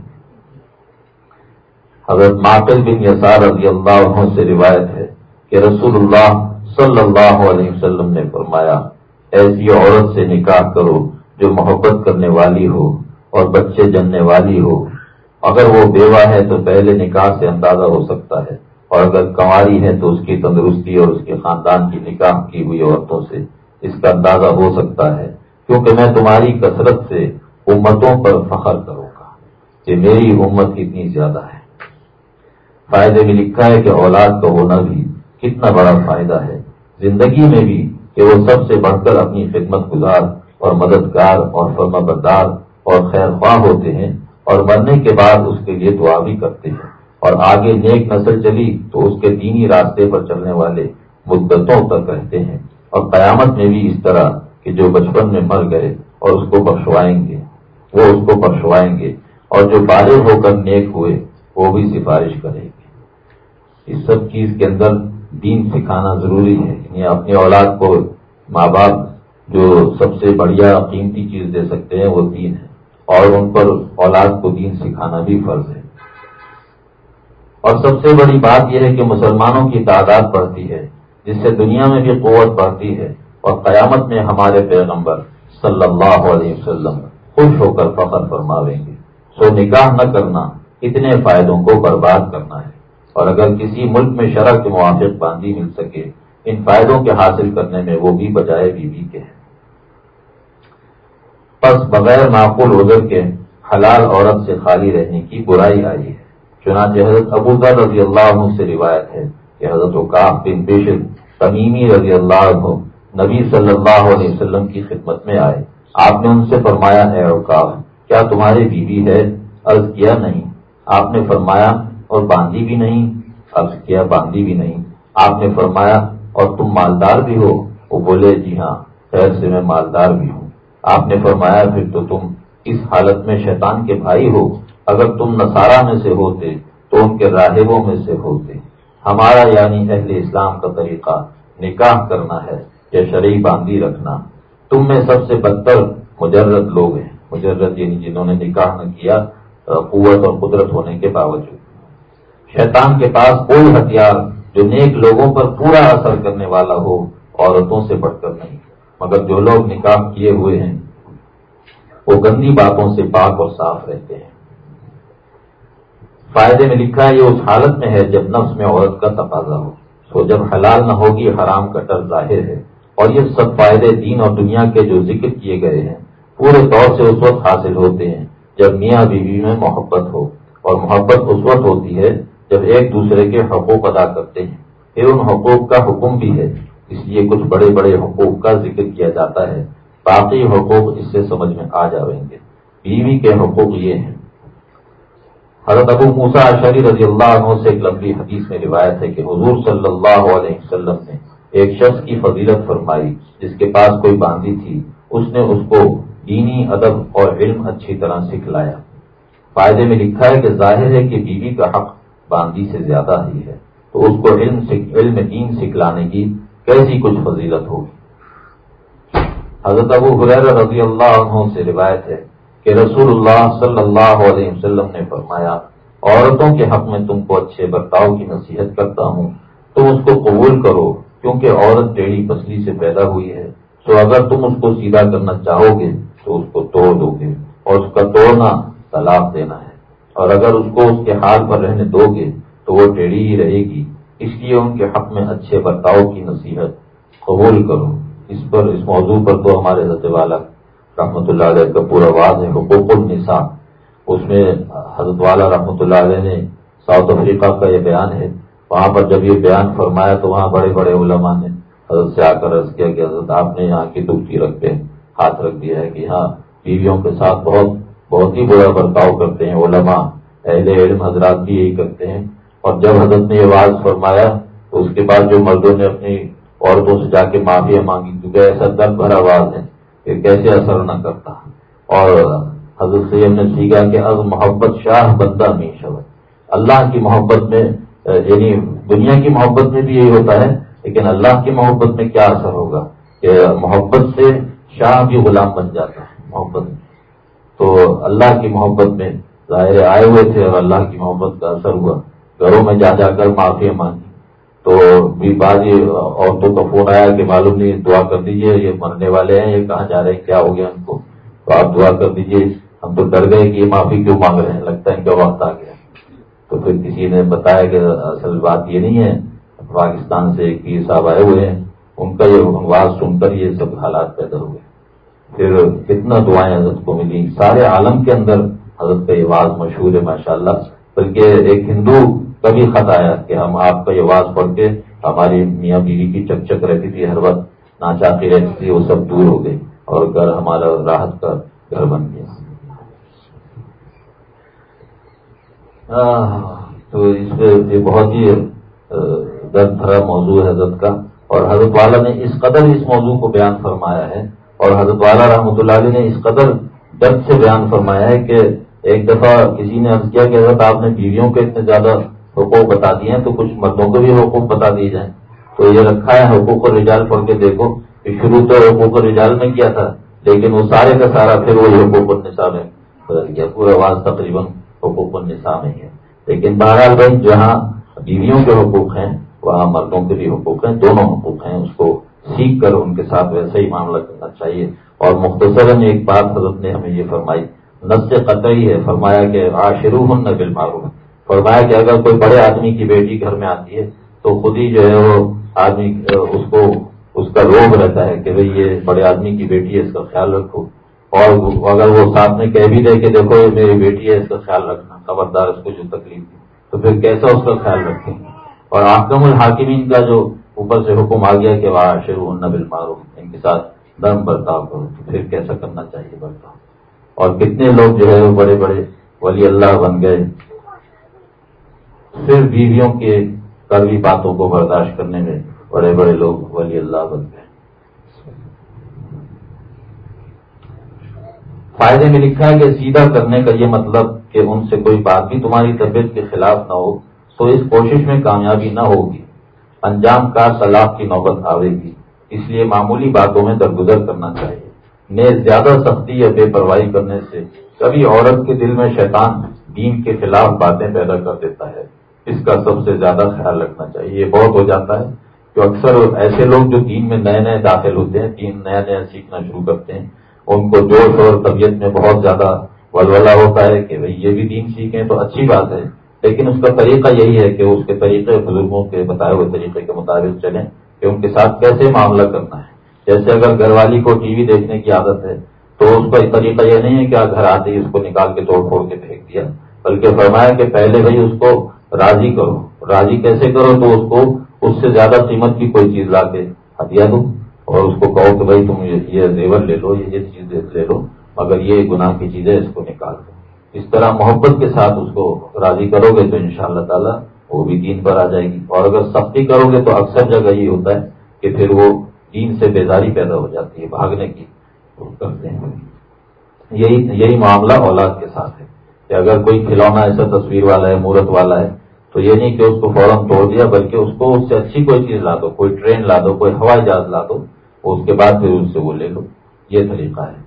حضرت معقل بن یسار رضی اللہ عنہ سے روایت ہے کہ رسول اللہ صلی اللہ علیہ وسلم نے فرمایا ایسی عورت سے نکاح کرو جو محبت کرنے والی ہو اور بچے جننے والی ہو. اگر وہ بیوہ ہے تو پہلے نکاح سے اندازہ ہو سکتا ہے، اور اگر کنواری ہے تو اس کی تندرستی اور اس کے خاندان کی نکاح کی ہوئی عورتوں سے اس کا اندازہ ہو سکتا ہے. کیونکہ میں تمہاری کثرت سے امتوں پر فخر کروں گا کہ میری امت کتنی زیادہ ہے. فائدے میں لکھا ہے کہ اولاد کا ہونا بھی کتنا بڑا فائدہ ہے زندگی میں بھی، کہ وہ سب سے بڑھ کر اپنی خدمت گزار اور مددگار اور فرما بردار اور خیر خواہ ہوتے ہیں، اور مرنے کے بعد اس کے لیے دعا بھی کرتے ہیں. اور آگے نیک نسل چلی تو اس کے دینی راستے پر چلنے والے مدتوں تک رہتے ہیں. اور قیامت میں بھی اس طرح کہ جو بچپن میں مر گئے اور اس کو بخشوائیں گے وہ اس کو بخشوائیں گے، اور جو بالغ ہو کر نیک ہوئے وہ بھی سفارش کریں گے. اس سب چیز کے اندر دین سکھانا ضروری ہے. یعنی اپنی اولاد کو ماں باپ جو سب سے بڑھیا قیمتی چیز دے سکتے ہیں وہ دین ہے، اور ان پر اولاد کو دین سکھانا بھی فرض ہے. اور سب سے بڑی بات یہ ہے کہ مسلمانوں کی تعداد بڑھتی ہے، جس سے دنیا میں بھی قوت بڑھتی ہے، اور قیامت میں ہمارے پیغمبر صلی اللہ علیہ وسلم خوش ہو کر فخر فرماویں گے. سو نکاح نہ کرنا اتنے فائدوں کو برباد کرنا ہے، اور اگر کسی ملک میں شرع کے موافق باندی مل سکے ان فائدوں کے حاصل کرنے میں وہ بھی بجائے بیوی کے ہیں. پس بغیر معقول عذر کے حلال عورت سے خالی رہنے کی برائی آئی ہے. چنانچہ حضرت ابو ذر رضی اللہ عنہ سے روایت ہے کہ حضرت عکاف بن بشر تمیمی رضی اللہ عنہ نبی صلی اللہ علیہ وسلم کی خدمت میں آئے. آپ نے ان سے فرمایا ہے عکاف کیا تمہاری بیوی ہے؟ عرض کیا نہیں. آپ نے فرمایا اور باندھی بھی نہیں؟ عرض کیا باندھی بھی نہیں. آپ نے فرمایا اور تم مالدار بھی ہو؟ وہ بولے جی ہاں خیر سے میں مالدار بھی ہوں. آپ نے فرمایا پھر تو تم اس حالت میں شیطان کے بھائی ہو. اگر تم نصارہ میں سے ہوتے تو ان کے راہبوں میں سے ہوتے. ہمارا یعنی اہل اسلام کا طریقہ نکاح کرنا ہے یا شرعی باندھی رکھنا. تم میں سب سے بدتر مجرد لوگ ہیں. مجرد یعنی جنہوں نے نکاح نہ کیا قوت اور قدرت ہونے کے باوجود. شیطان کے پاس کوئی ہتھیار جو نیک لوگوں پر پورا اثر کرنے والا ہو عورتوں سے بڑھ کر نہیں، مگر جو لوگ نکاح کیے ہوئے ہیں وہ گندی باتوں سے پاک اور صاف رہتے ہیں. فائدے میں لکھا ہے یہ اس حالت میں ہے جب نفس میں عورت کا تقاضا ہو. سو جب حلال نہ ہوگی حرام کا ڈر ظاہر ہے. اور یہ سب فائدے دین اور دنیا کے جو ذکر کیے گئے ہیں پورے طور سے اس وقت حاصل ہوتے ہیں جب میاں بیوی میں محبت ہو. اور محبت اس وقت ہوتی ہے جب ایک دوسرے کے حقوق ادا کرتے ہیں. پھر ان حقوق کا حکم بھی ہے، اس لیے کچھ بڑے بڑے حقوق کا ذکر کیا جاتا ہے. باقی حقوق اس سے سمجھ میں آ جائیں گے. بیوی کے حقوق یہ ہیں. حضرت ابو موسیٰ اشعری رضی اللہ عنہ سے ایک لمبی حدیث میں روایت ہے کہ حضور صلی اللہ علیہ وسلم نے ایک شخص کی فضیلت فرمائی جس کے پاس کوئی باندھی تھی. اس نے اس کو دینی ادب اور علم اچھی طرح سکھلایا. فائدے میں لکھا ہے کہ ظاہر ہے کہ بیوی کا حق باندھی سے زیادہ ہی ہے، تو اس کو علم علم دین سکھلانے کی کیسی کچھ فضیلت ہوگی. حضرت ابو ہریرہ رضی اللہ عنہ سے روایت ہے کہ رسول اللہ صلی اللہ علیہ وسلم نے فرمایا عورتوں کے حق میں تم کو اچھے برتاؤ کی نصیحت کرتا ہوں، تم اس کو قبول کرو کیونکہ عورت ٹیڑھی پسلی سے پیدا ہوئی ہے. تو اگر تم اس کو سیدھا کرنا چاہو گے تو اس کو توڑ دو گے، اور اس کا توڑنا طلاق دینا ہے. اور اگر اس کو اس کے حال پر رہنے دو گے تو وہ ٹیڑھی ہی رہے گی. اس لیے ان کے حق میں اچھے برتاؤ کی نصیحت قبول کرو. اس پر اس موضوع پر تو ہمارے حضرت والا رحمۃ اللہ علیہ کا پورا واضح ہے حقوق النساء. اس میں حضرت والا رحمۃ اللہ علیہ نے ساؤتھ افریقہ کا یہ بیان ہے. وہاں پر جب یہ بیان فرمایا تو وہاں بڑے بڑے علماء نے حضرت سے آ کر عرض کیا کہ حضرت آپ نے یہاں کی دکھی رکھ پہ ہاتھ رکھ دیا ہے کہ ہاں بیویوں کے ساتھ بہت بہت ہی برا برتاؤ کرتے ہیں علماء اہل علم حضرات بھی یہی کرتے ہیں. اور جب حضرت نے یہ واضح فرمایا تو اس کے بعد جو مردوں نے اپنی عورتوں سے جا کے معافیا مانگی کیونکہ ایسا درد بھرا آواز ہے کہ کیسے اثر نہ کرتا. اور حضرت سے ہم نے سیکھا کہ از محبت شاہ بندہ نہیں شبت. اللہ کی محبت میں یعنی دنیا کی محبت میں بھی یہی ہوتا ہے لیکن اللہ کی محبت میں کیا اثر ہوگا کہ محبت سے شاہ بھی غلام بن جاتا ہے. محبت میں تو اللہ کی محبت میں ظاہر آئے ہوئے تھے اور اللہ کی محبت کا اثر ہوا. گھروں میں جا جا کر معافیا مانگی تو بھی بعض عورتوں کا فون آیا کہ معلوم نہیں دعا کر دیجئے، یہ مرنے والے ہیں، یہ کہاں جا رہے ہیں، کیا ہو گیا ان کو، تو آپ دعا کر دیجئے، ہم تو ڈر گئے کہ یہ معافی کیوں مانگ رہے ہیں، لگتا ہے ان کا وقت آ گیا۔ تو پھر کسی نے بتایا کہ اصل بات یہ نہیں ہے، پاکستان سے ایک پیر صاحب آئے ہوئے ہیں، ان کا یہ آواز سن کر یہ سب حالات پیدا ہوئے۔ پھر کتنا دعائیں حضرت کو ملی، سارے عالم کے اندر حضرت کا یہ آواز مشہور ہے ماشاءاللہ۔ بلکہ ایک ہندو کا بھی خط آیا کہ ہم آپ کا یہ آواز پڑھ کے، ہماری میاں بیوی کی چک چک رہتی تھی، ہر وقت ناچاتی رہتی تھی، وہ سب دور ہو گئی اور گھر ہمارا راحت کا گھر بن گیا۔ تو اس پہ یہ بہت ہی درد بھرا موضوع ہے حضرت کا، اور حضرت والا نے اس قدر اس موضوع کو بیان فرمایا ہے، اور حضرت والا رحمۃ اللہ علیہ نے اس قدر درد سے بیان فرمایا ہے کہ ایک دفعہ کسی نے عرض کیا کہ حضرت آپ نے بیویوں کے اتنے زیادہ حقوق بتا دیے ہیں تو کچھ مردوں کو بھی حقوق بتا دیے جائیں۔ تو یہ رکھا ہے حقوق الرجال پڑھ کے دیکھو کہ شروع تو حقوق الرجال میں کیا تھا، لیکن وہ سارے کا سارا پھر وہی حقوق النساء میں بدل گیا، پورا آواز تقریباً حقوق النساء میں ہے۔ لیکن بہرحال بھائی جہاں بیویوں کے حقوق ہیں وہاں مردوں کے بھی حقوق ہیں، دونوں حقوق ہیں، اس کو سیکھ کر ان کے ساتھ ویسا ہی معاملہ کرنا چاہیے۔ اور مختصراً ایک بات حضرت نے ہمیں یہ فرمائی، نص قطعی ہے، فرمایا کہ عاشروہن بالمعروف، فرمایا کہ اگر کوئی بڑے آدمی کی بیٹی گھر میں آتی ہے تو خود ہی جو ہے وہ آدمی اس کو اس کا روب رہتا ہے کہ بھئی یہ بڑے آدمی کی بیٹی ہے، اس کا خیال رکھو، اور اگر وہ ساتھ میں کہہ بھی دے کہ دیکھو یہ میری بیٹی ہے، اس کا خیال رکھنا، خبردار اس کو جو تکلیف دی تو پھر کیسا اس کا خیال رکھیں گے۔ اور احکم الحاکمین کا جو اوپر سے حکم آ گیا کہ وعاشروہن بالمعروف، ان کے ساتھ نرم برتاؤ کرو، تو پھر کیسا کرنا چاہیے برتاؤ۔ اور کتنے لوگ جو ہے وہ بڑے بڑے ولی اللہ بن گئے صرف بیویوں کے کڑوی باتوں کو برداشت کرنے میں، بڑے بڑے لوگ ولی اللہ بن گئے۔ فائدے میں لکھا ہے کہ سیدھا کرنے کا یہ مطلب کہ ان سے کوئی بات بھی تمہاری طبیعت کے خلاف نہ ہو تو اس کوشش میں کامیابی نہ ہوگی، انجام کا طلاق کی نوبت آئے گی، اس لیے معمولی باتوں میں درگزر کرنا چاہیے۔ نیز زیادہ سختی یا بے پرواہی کرنے سے کبھی عورت کے دل میں شیطان دین کے خلاف باتیں پیدا کر دیتا ہے، اس کا سب سے زیادہ خیال رکھنا چاہیے۔ یہ بہت ہو جاتا ہے کہ اکثر ایسے لوگ جو دین میں نئے نئے داخل ہوتے ہیں، دین نیا نیا سیکھنا شروع کرتے ہیں، ان کو جوش اور طبیعت میں بہت زیادہ ولولہ ہوتا ہے کہ بھئی یہ بھی دین سیکھیں تو اچھی بات ہے، لیکن اس کا طریقہ یہی ہے کہ اس کے طریقے بزرگوں کے بتائے ہوئے طریقے کے مطابق چلیں کہ ان کے ساتھ کیسے معاملہ کرنا ہے۔ جیسے اگر گھر والی کو ٹی وی دیکھنے کی عادت ہے تو اس کا طریقہ یہ نہیں ہے کہ گھر آتے ہی اس کو نکال کے توڑ پھوڑ کے پھینک دیا، بلکہ فرمایا کہ پہلے بھائی اس کو راضی کرو۔ راضی کیسے کرو؟ تو اس کو اس سے زیادہ قیمت کی کوئی چیز لا کے ہدیہ دو اور اس کو کہو کہ بھائی تم یہ زیور لے لو، یہ چیز لے لو، مگر یہ گناہ کی چیز ہے، اس کو نکال دو۔ اس طرح محبت کے ساتھ اس کو راضی کرو گے تو انشاءاللہ تعالی وہ بھی دین پر آ جائے گی، اور اگر سختی کرو گے تو اکثر جگہ یہ ہوتا ہے کہ پھر وہ دین سے بیزاری پیدا ہو جاتی ہے، بھاگنے کی کرتے ہیں۔ یہی یہی معاملہ اولاد کے ساتھ ہے کہ اگر کوئی کھلونا ایسا تصویر والا ہے، مورت والا ہے، تو یہ نہیں کہ اس کو فوراً توڑ دیا، بلکہ اس کو اس سے اچھی کوئی چیز لا دو، کوئی ٹرین لا دو، کوئی ہوائی جہاز لا دو، اس کے بعد پھر اس سے وہ لے لو۔ یہ طریقہ ہے۔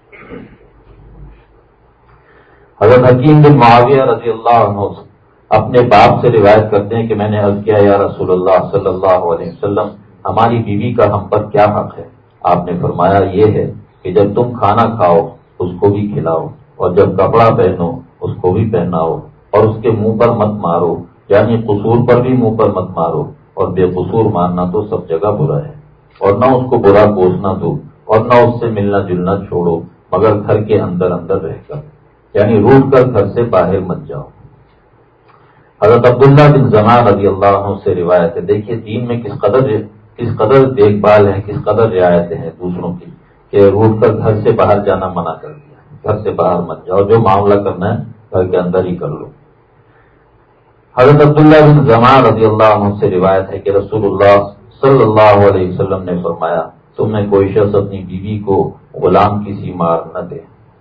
حضرت حکیم بن معاویہ رضی اللہ عنہ اپنے باپ سے روایت کرتے ہیں کہ میں نے عرض کیا یا رسول اللہ صلی اللہ علیہ وسلم، ہماری بیوی کا ہم پر کیا حق ہے؟ آپ نے فرمایا یہ ہے کہ جب تم کھانا کھاؤ اس کو بھی کھلاؤ، اور جب کپڑا پہنو اس کو بھی پہناؤ، اور اس کے منہ پر مت مارو، یعنی قصور پر بھی منہ پر مت مارو، اور بے قصور مارنا تو سب جگہ برا ہے، اور نہ اس کو برا کوسنا دو، اور نہ اس سے ملنا جلنا چھوڑو، مگر گھر کے اندر اندر رہ کر، یعنی روٹ کر گھر سے باہر مت جاؤ۔ حضرت عبداللہ بن زمان رضی اللہ عنہ سے روایت ہے، دیکھیے دین میں کس قدر کس قدر دیکھ بھال ہے، کس قدر رعایتیں ہیں دوسروں کی، کہ روٹ کر گھر سے باہر جانا منع کر دیا، گھر سے باہر مت جاؤ، جو معاملہ کرنا ہے گھر کے اندر ہی کر لو۔ حضرت عبداللہ بن زمان رضی اللہ عنہ سے روایت ہے کہ رسول اللہ صلی اللہ علیہ وسلم نے فرمایا تم میں کوئی شخص اپنی بیوی کو غلام کی سی مار نہ دے۔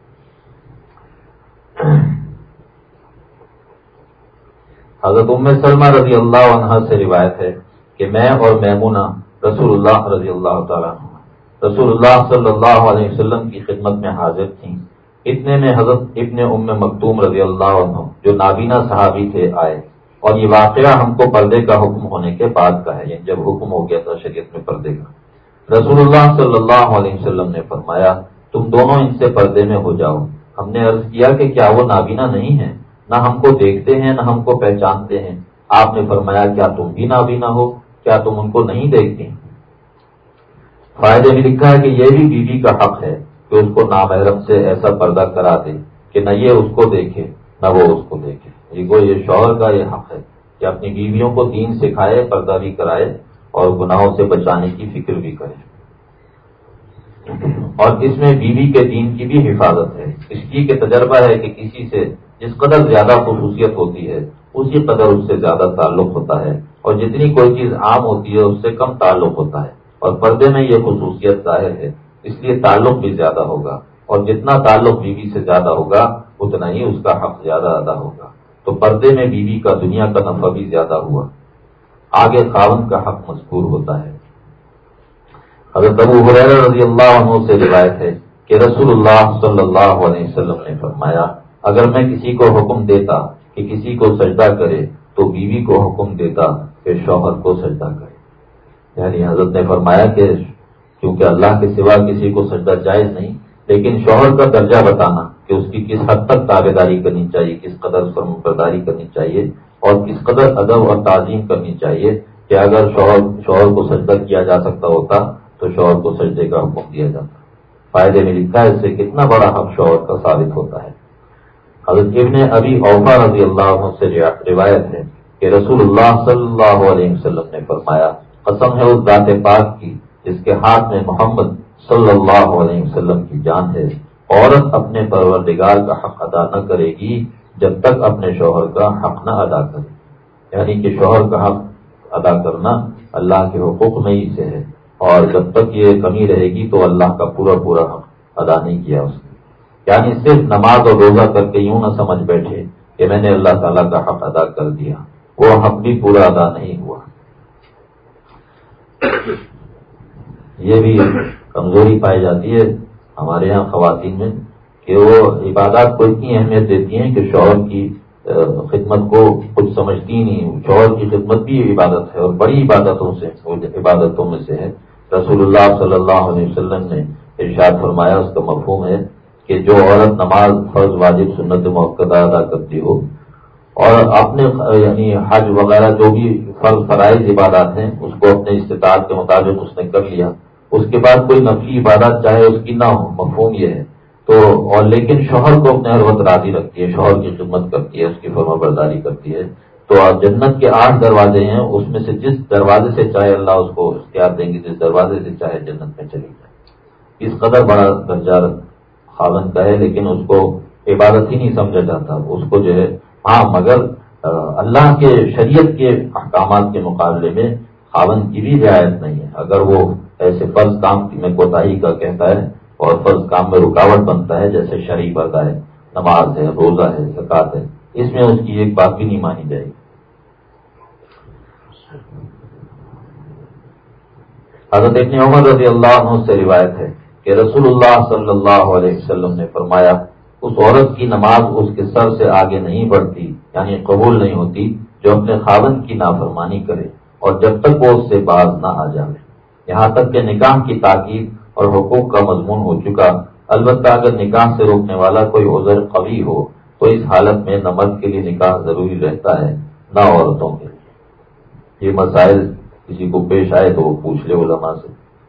حضرت ام سلمہ رضی اللہ عنہا سے روایت ہے کہ میں اور میمونہ رسول اللہ رضی اللہ تعالیٰ عنہ رسول اللہ صلی اللہ علیہ وسلم کی خدمت میں حاضر تھیں، اتنے میں حضرت ابن ام مکتوم رضی اللہ عنہ جو نابینا صحابی تھے آئے، اور یہ واقعہ ہم کو پردے کا حکم ہونے کے بعد کا ہے، یعنی جب حکم ہو گیا تھا شریعت میں پردے کا۔ رسول اللہ صلی اللہ علیہ وسلم نے فرمایا تم دونوں ان سے پردے میں ہو جاؤ۔ ہم نے عرض کیا کہ کیا وہ نابینا نہیں ہیں؟ نہ ہم کو دیکھتے ہیں نہ ہم کو پہچانتے ہیں۔ آپ نے فرمایا کیا تم بھی نابینا ہو؟ کیا تم ان کو نہیں دیکھتی؟ فائدے میں لکھا ہے کہ یہ بھی بیوی کا حق ہے کہ اس کو نامحرم سے ایسا پردہ کرا دے کہ نہ یہ اس کو دیکھے نہ وہ اس کو دیکھے۔ یہ شوہر کا یہ حق ہے کہ اپنی بیویوں کو دین سکھائے، پردہ بھی کرائے اور گناہوں سے بچانے کی فکر بھی کرے۔ اور اس میں بیوی کے دین کی بھی حفاظت ہے۔ اس کی کہ تجربہ ہے کہ کسی سے جس قدر زیادہ خصوصیت ہوتی ہے اسی قدر اس سے زیادہ تعلق ہوتا ہے، اور جتنی کوئی چیز عام ہوتی ہے اس سے کم تعلق ہوتا ہے، اور پردے میں یہ خصوصیت ظاہر ہے، اس لیے تعلق بھی زیادہ ہوگا، اور جتنا تعلق بیوی سے زیادہ ہوگا اتنا ہی اس کا حق زیادہ ادا ہوگا۔ تو پردے میں بیوی کا دنیا کا نفع بھی زیادہ ہوا۔ آگے خاوند کا حق مذکور ہوتا ہے۔ حضرت ابو ہریرہ رضی اللہ عنہ سے روایت ہے کہ رسول اللہ صلی اللہ علیہ وسلم نے فرمایا اگر میں کسی کو حکم دیتا کہ کسی کو سجدہ کرے تو بیوی کو حکم دیتا کہ شوہر کو سجدہ کرے۔ یعنی حضرت نے فرمایا کہ کیونکہ اللہ کے سوا کسی کو سجدہ جائز نہیں، لیکن شوہر کا درجہ بتانا کہ اس کی کس حد تک تابع داری کرنی چاہیے، کس قدر فرمانبرداری کرنی چاہیے اور کس قدر ادب اور تعظیم کرنی چاہیے، کہ اگر شوہر شوہر کو سجدہ کیا جا سکتا ہوتا تو شوہر کو سجدے کا حکم دیا جاتا۔ فائدے میں لکھا ہے اس سے کتنا بڑا حق شوہر کا ثابت ہوتا ہے۔ حضرت ابن ابی اوفا رضی اللہ عنہ سے روایت ہے کہ رسول اللہ صلی اللہ علیہ وسلم نے فرمایا قسم ہے اس ذات پاک کی جس کے ہاتھ میں محمد صلی اللہ علیہ وسلم کی جان ہے، عورت اپنے پروردگار کا حق ادا نہ کرے گی جب تک اپنے شوہر کا حق نہ ادا کرے۔ یعنی کہ شوہر کا حق ادا کرنا اللہ کے حقوق میں ہی سے ہے، اور جب تک یہ کمی رہے گی تو اللہ کا پورا پورا حق ادا نہیں کیا اس نے۔ یعنی صرف نماز اور روزہ کر کے یوں نہ سمجھ بیٹھے کہ میں نے اللہ تعالیٰ کا حق ادا کر دیا، وہ حق بھی پورا ادا نہیں ہوا۔ یہ بھی کمزوری پائی جاتی ہے ہمارے ہاں خواتین میں کہ وہ عبادات کو اتنی اہمیت دیتی ہیں کہ شوہر کی خدمت کو کچھ سمجھتی نہیں۔ شوہر کی خدمت بھی عبادت ہے اور بڑی عبادتوں سے عبادتوں میں سے ہے۔ رسول اللہ صلی اللہ علیہ وسلم نے ارشاد فرمایا، اس کا مفہوم ہے کہ جو عورت نماز فرض واجب سنت موقعہ ادا کرتی ہو اور اپنے یعنی حج وغیرہ جو بھی فرض فرائض عبادات ہیں اس کو اپنے استطاعت کے مطابق اس نے کر لیا، اس کے بعد کوئی نفلی عبادت چاہے اس کی نہ ہو، مفہوم یہ ہے تو، اور لیکن شوہر کو اپنے ہر وقت راضی رکھتی ہے، شوہر کی خدمت کرتی ہے، اس کی فرما برداری کرتی ہے، تو جنت کے آٹھ دروازے ہیں، اس میں سے جس دروازے سے چاہے اللہ اس کو اختیار دیں گے، جس دروازے سے چاہے جنت میں چلی جائے۔ اس قدر بڑا درجہ خاوند کا ہے، لیکن اس کو عبادت ہی نہیں سمجھا جاتا، اس کو جو ہے ہاں مگر اللہ کے شریعت کے احکامات کے مقابلے میں خاوند کی بھی رعایت نہیں ہے۔ اگر وہ ایسے فرض کام میں کوتاہی کا کہتا ہے اور فرض کام میں رکاوٹ بنتا ہے، جیسے شرعی پردہ ہے، نماز ہے، روزہ ہے، زکوٰۃ ہے، اس میں اس کی ایک بات بھی نہیں مانی جائے گی۔ حضرت ابن عمر رضی اللہ عنہ سے روایت ہے کہ رسول اللہ صلی اللہ علیہ وسلم نے فرمایا اس عورت کی نماز اس کے سر سے آگے نہیں بڑھتی، یعنی قبول نہیں ہوتی، جو اپنے خاوند کی نافرمانی کرے اور جب تک وہ اس سے باز نہ آ جائے۔ یہاں تک کہ نکاح کی تاکید اور حقوق کا مضمون ہو چکا، البتہ اگر نکاح سے روکنے والا کوئی عذر قوی ہو تو اس حالت میں نہ مرد کے لیے نکاح ضروری رہتا ہے نہ عورتوں کے لیے۔ یہ مسائل کسی کو پیش آئے تو وہ پوچھ لے علماء سے۔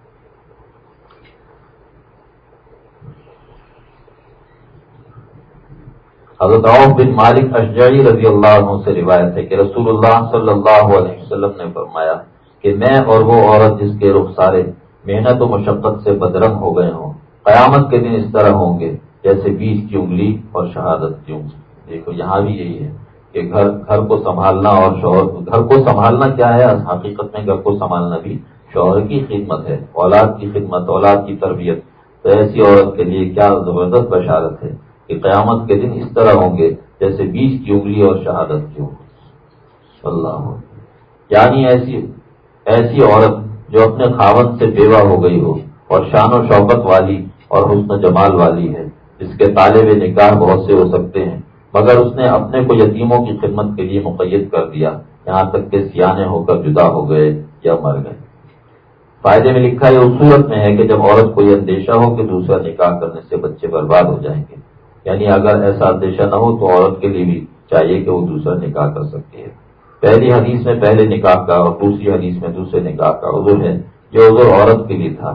حضرت عوف بن مالک اشجعی رضی اللہ عنہ سے روایت ہے کہ رسول اللہ صلی اللہ علیہ وسلم نے فرمایا کہ میں اور وہ عورت جس کے رخسارے محنت و مشقت سے بدرنگ ہو گئے ہوں، قیامت کے دن اس طرح ہوں گے جیسے بیچ کی انگلی اور شہادت کی انگلی۔ دیکھو یہاں بھی یہی ہے کہ گھر گھر کو سنبھالنا اور شوہر گھر کو سنبھالنا کیا ہے، حقیقت میں گھر کو سنبھالنا بھی شوہر کی خدمت ہے، اولاد کی خدمت، اولاد کی تربیت۔ تو ایسی عورت کے لیے کیا زبردست بشارت ہے کہ قیامت کے دن اس طرح ہوں گے جیسے بیچ کی انگلی اور شہادت کی انگلی۔ اللہ یعنی ایسی ایسی عورت جو اپنے خاوند سے بیوہ ہو گئی ہو اور شان و شوکت والی اور حسن جمال والی ہے، جس کے طالب نکاح بہت سے ہو سکتے ہیں مگر اس نے اپنے کو یتیموں کی خدمت کے لیے مقید کر دیا، یہاں تک کہ سیانے ہو کر جدا ہو گئے یا مر گئے۔ فائدے میں لکھا ہے اس صورت میں ہے کہ جب عورت کو یہ اندیشہ ہو کہ دوسرا نکاح کرنے سے بچے برباد ہو جائیں گے، یعنی اگر ایسا اندیشہ نہ ہو تو عورت کے لیے بھی چاہیے کہ وہ دوسرا نکاح کر سکتی ہے۔ پہلی حدیث میں پہلے نکاح کا اور دوسری حدیث میں دوسرے نکاح کا عذر ہے، جو عذر عورت کے لیے تھا۔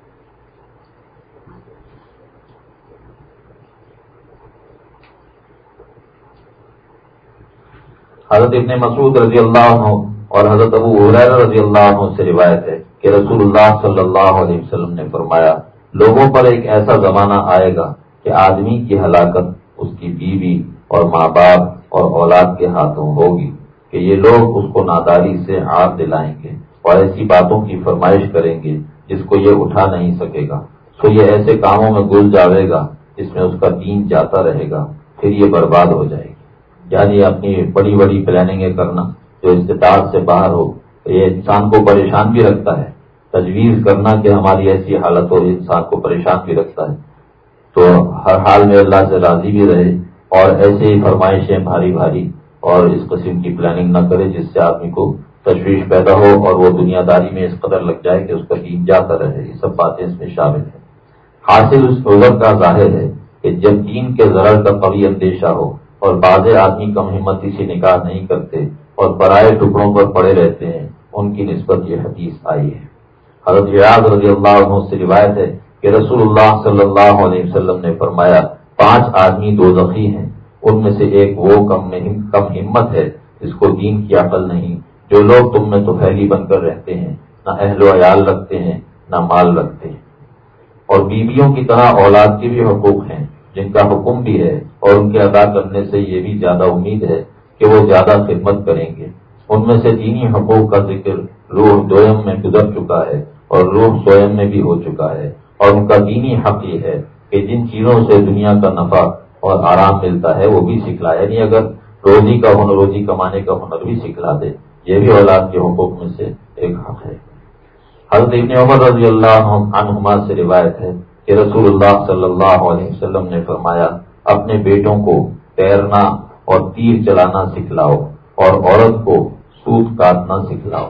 حضرت ابن مسعود رضی اللہ عنہ اور حضرت ابو ہریرہ رضی اللہ عنہ سے روایت ہے کہ رسول اللہ صلی اللہ علیہ وسلم نے فرمایا، لوگوں پر ایک ایسا زمانہ آئے گا کہ آدمی کی ہلاکت اس کی بیوی اور ماں باپ اور اولاد کے ہاتھوں ہوگی، کہ یہ لوگ اس کو ناداری سے عار دلائیں گے اور ایسی باتوں کی فرمائش کریں گے جس کو یہ اٹھا نہیں سکے گا، سو یہ ایسے کاموں میں گل جاوے گا جس میں اس کا دین جاتا رہے گا، پھر یہ برباد ہو جائے گی۔ یعنی اپنی بڑی بڑی پلاننگیں کرنا جو استطاعت سے باہر ہو، یہ انسان کو پریشان بھی رکھتا ہے۔ تجویز کرنا کہ ہماری ایسی حالت ہو، انسان کو پریشان بھی رکھتا ہے۔ تو ہر حال میں اللہ سے راضی بھی رہے اور ایسے ہی فرمائشیں بھاری بھاری اور اس قسم کی پلاننگ نہ کرے جس سے آدمی کو تشویش پیدا ہو اور وہ دنیا داری میں اس قدر لگ جائے کہ اس کا دین جاتا رہے۔ یہ سب باتیں اس میں شامل ہیں۔ حاصل اس عذر کا ظاہر ہے کہ جب دین کے ضرر کا قوی اندیشہ ہو اور بعض آدمی کم ہمتی سے نکاح نہیں کرتے اور پرائے ٹکڑوں پر پڑے رہتے ہیں، ان کی نسبت یہ حدیث آئی ہے۔ حضرت عیاض رضی اللہ عنہ سے روایت ہے کہ رسول اللہ صلی اللہ علیہ وسلم نے فرمایا، پانچ آدمی دوزخی ہیں، ان میں سے ایک وہ کم کم ہمت ہے جس کو دین کی عقل نہیں، جو لوگ تم میں تو پھیلی بن کر رہتے ہیں، نہ اہل و عیال رکھتے ہیں نہ مال رکھتے ہیں۔ اور بیویوں کی طرح اولاد کے بھی حقوق ہیں جن کا حکم بھی ہے اور ان کے ادا کرنے سے یہ بھی زیادہ امید ہے کہ وہ زیادہ خدمت کریں گے۔ ان میں سے دینی حقوق کا ذکر روح دوئم میں گزر چکا ہے اور روح سوئم میں بھی ہو چکا ہے، اور ان کا دینی حق یہ ہے کہ جن چیزوں سے دنیا کا نفع اور آرام ملتا ہے وہ بھی سکھلائے، یعنی اگر روزی کا ہنر روزی کمانے کا ہنر بھی سکھلا دے، یہ بھی اولاد کے حقوق میں سے ایک حق ہے۔ حضرت ابن عمر رضی اللہ عنہما سے روایت ہے کہ رسول اللہ صلی اللہ علیہ وسلم نے فرمایا، اپنے بیٹوں کو تیرنا اور تیر چلانا سکھلاؤ اور عورت کو سوت کاٹنا سکھلاؤ۔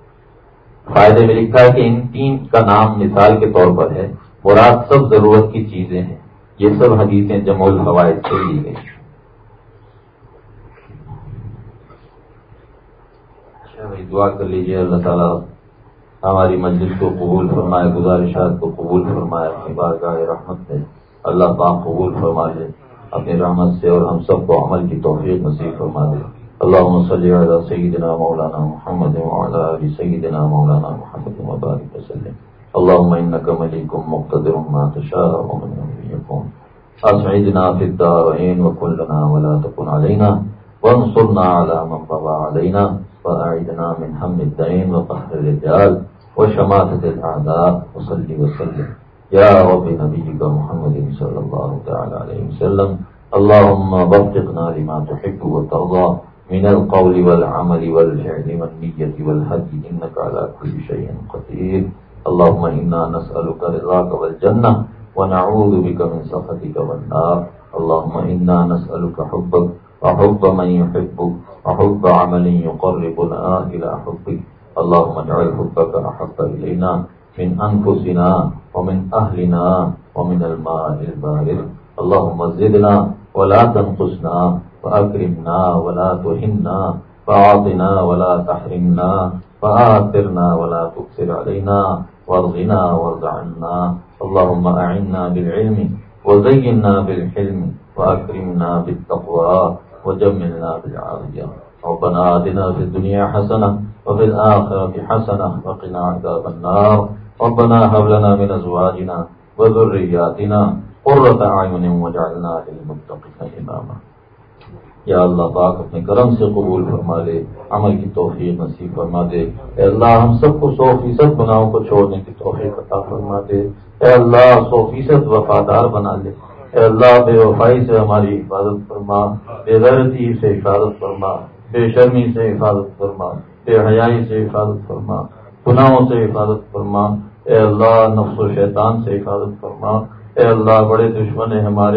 فائدے میں لکھا ہے کہ ان تین کا نام مثال کے طور پر ہے، مراد سب ضرورت کی چیزیں ہیں۔ یہ سب حدیثیں جمع الفوائد سے لی گئی۔ اچھا بھائی، دعا کر لیجیے اللہ تعالیٰ ہماری مجلس کو قبول فرمائے، گزارشات کو قبول فرمائے، اپنی بارگاہ رحمت میں اللہ پاک قبول فرما لے اپنی رحمت سے، اور ہم سب کو عمل کی توفیق نصیب فرما دے۔ اللهم صل على سيدنا مولانا محمد وعلى آل سيدنا مولانا محمد وبارك وسلم۔ اللهم إنك مليك مقتدر ما تشاء ومن يكون، أسعدنا في الدارين وكن لنا ولا تكن علينا، وانصرنا على من بغى علينا، وأعذنا من هم الدين وقهر الرجال وشماتة الأعداء، وصل وسلم يا رب نبيك محمد صلى الله تعالى عليه وسلم۔ اللهم وفقنا لما تحب وترضى من القول والعمل والفعل والنية والهدي، إنك على كل شيء قدير۔ اللهم إنا نسألك رضاك والجنة ونعوذ بك من سخطك والنار۔ اللهم إنا نسألك حبك وحب من يحبك وحب عمل يقربنا إلى حبك۔ اللهم اجعل حبك أحب إلينا من أنفسنا ومن أهلنا ومن الماء البارد۔ اللهم زدنا ولا تنقصنا، وأكرمنا ولا تهنا، وأعطنا ولا تحرمنا، وآثرنا ولا تكثر علينا، وارضنا وارض عنا۔ اللهم أعنا بالعلم وزينا بالحلم وأكرمنا بالتقوى وجملنا بالعافية۔ ربنا آتنا في الدنيا حسنة وفي الآخرة حسنة وقنا عذاب النار۔ ربنا هب لنا من أزواجنا وذرياتنا قرة أعين واجعلنا للمتقين إماما۔ یا اللہ پاک اپنے کرم سے قبول فرما لے، عمل کی توفیق نصیب فرما دے۔ اے اللہ ہم سب کو سو فیصد گناہوں کو چھوڑنے کی توفیق عطا فرما دے۔ اے اللہ سو فیصد وفادار بنا لے۔ اے اللہ بے وفائی سے ہماری حفاظت فرما، بے غیرتی سے حفاظت فرما، بے شرمی سے حفاظت فرما، بے حیائی سے حفاظت فرما، گناہوں سے حفاظت فرما۔ اے اللہ نفس و شیطان سے حفاظت فرما۔ اے اللہ بڑے دشمن ہیں ہمارے،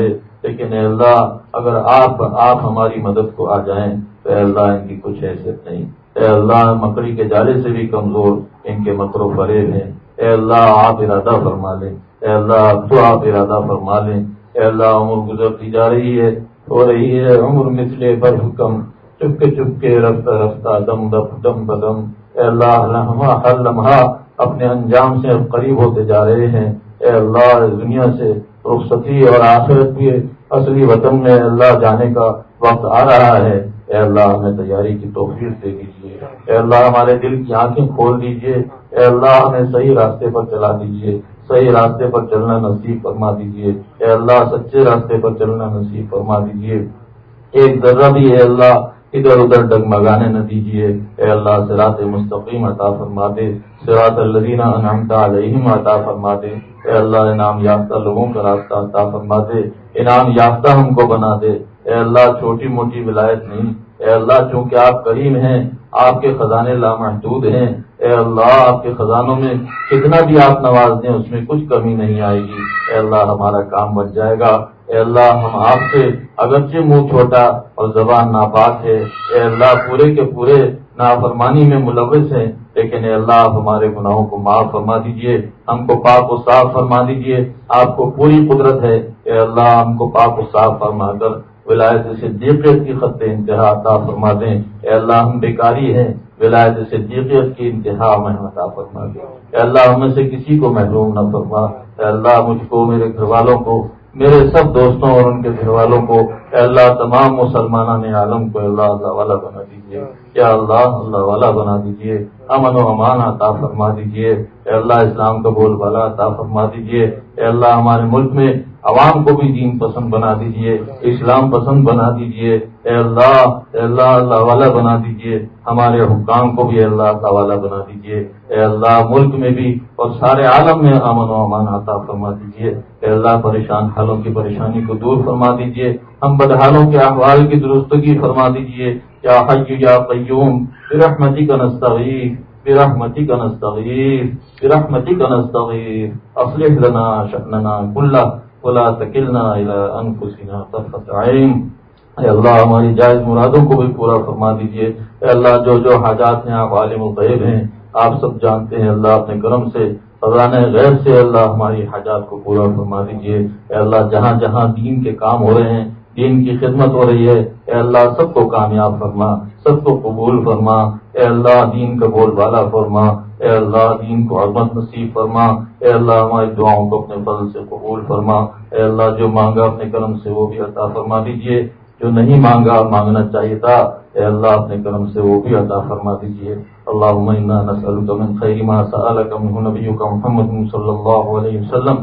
لیکن اے اللہ اگر آپ آپ ہماری مدد کو آ جائیں تو اے اللہ ان کی کچھ حیثیت نہیں. اے اللہ مکڑی کے جالے سے بھی کمزور ان کے مکر و فریب ہیں. اے اللہ آپ ارادہ فرما لیں. اے اللہ اب تو آپ ارادہ فرما لیں. اے اللہ عمر گزرتی جا رہی ہے, ہو رہی ہے عمر مثل برف کم, چپکے چپکے رفتہ رفتہ دم دم دم بدم. اے اللہ لمحہ ہر لمحہ اپنے انجام سے اب قریب ہوتے جا رہے ہیں. اے اللہ اس دنیا سے رخصتی اور آخرت بھی اصلی وطن میں اللہ جانے کا وقت آ رہا ہے. اے اللہ ہمیں تیاری کی توفیق دے دیجیے. اے اللہ ہمارے دل کی آنکھیں کھول دیجیے. اے اللہ ہمیں صحیح راستے پر چلا دیجیے, صحیح راستے پر چلنا نصیب فرما دیجیے. اے اللہ سچے راستے پر چلنا نصیب فرما دیجیے. ایک ذرہ بھی اے اللہ ادھر ادھر ڈگمگانے نہ دیجیے. اے اللہ صراط مستقیم عطا فرما دے, صراط الذین انعمت علیہم عطا فرما دے. اے اللہ انعام یافتہ لوگوں کا راستہ عطا فرما دے, انعام یافتہ ہم کو بنا دے. اے اللہ چھوٹی موٹی ولایت نہیں. اے اللہ چونکہ آپ کریم ہیں, آپ کے خزانے لامحدود ہیں. اے اللہ آپ کے خزانوں میں کتنا بھی آپ نواز دیں اس میں کچھ کمی نہیں آئے گی. اے اللہ ہمارا کام بن جائے گا. اے اللہ ہم آپ سے اگرچہ منہ چھوٹا اور زبان ناپاک ہے, اے اللہ پورے کے پورے نافرمانی میں ملوث ہیں, لیکن اے اللہ آپ ہمارے گناہوں کو معاف فرما دیجئے, ہم کو پاک و صاف فرما دیجئے. آپ کو پوری قدرت ہے. اے اللہ ہم کو پاک و صاف فرما کر ولایت صدیقیت کی خط انتہا عطا فرما دیں. اے اللہ ہم بیکاری ہیں, ولایت صدیقیت کی انتہا میں عطا فرما دیں. اے اللہ ہم میں سے کسی کو محروم نہ فرما. اے اللہ مجھ کو, میرے گھر والوں کو, میرے سب دوستوں اور ان کے گھر والوں کو, اے اللہ تمام مسلمانان عالم کو اللہ اللہ والا بنا دیجیے. یا اللہ اللہ والا بنا دیجیے. امن و امان عطا فرما دیجیے. اے اللہ اسلام کا بول بالا عطا فرما دیجیے. اے اللہ ہمارے ملک میں عوام کو بھی دین پسند بنا دیجیے, اسلام پسند بنا دیجیے. اے اللہ اے اللہ اللہ والا بنا دیجیے. ہمارے حکام کو بھی اللہ اللہ والا بنا دیجیے. اے اللہ ملک میں بھی اور سارے عالم میں امن و امان عطا فرما دیجیے. اے اللہ پریشان حالوں کی پریشانی کو دور فرما دیجیے. ہم بدحالوں کے احوال کی درستگی فرما دیجیے. یا حی یا قیوم برحمتک نستغیث برحمتک نستغیث برحمتک نستغیث اصلح لنا شأننا كله ولا تکلنا الی انفسنا طرفۃ عین. اے اللہ ہماری جائز مرادوں کو بھی پورا فرما دیجیے. اے اللہ جو جو حاجات ہیں آپ عالم الغیب ہیں, آپ سب جانتے ہیں. اللہ اپنے کرم سے خزانہ غیب سے اللہ ہماری حاجات کو پورا فرما دیجیے. اے اللہ جہاں جہاں دین کے کام ہو رہے ہیں, دین کی خدمت ہو رہی ہے, اے اللہ سب کو کامیاب فرما, سب کو قبول فرما. اے اللہ دین کا بول بالا فرما. اے اللہ دین کو عظمت نصیب فرما. اے اللہ ہماری دعاؤں کو اپنے فضل سے قبول فرما. اے اللہ جو مانگا اپنے کرم سے وہ بھی عطا فرما دیجیے, جو نہیں مانگا مانگنا چاہیے تھا اے اللہ اپنے کرم سے وہ بھی عطا فرما دیجیے. اللهم انا نسألك من خير ما سألك منه نبيك محمد صلى الله عليه وسلم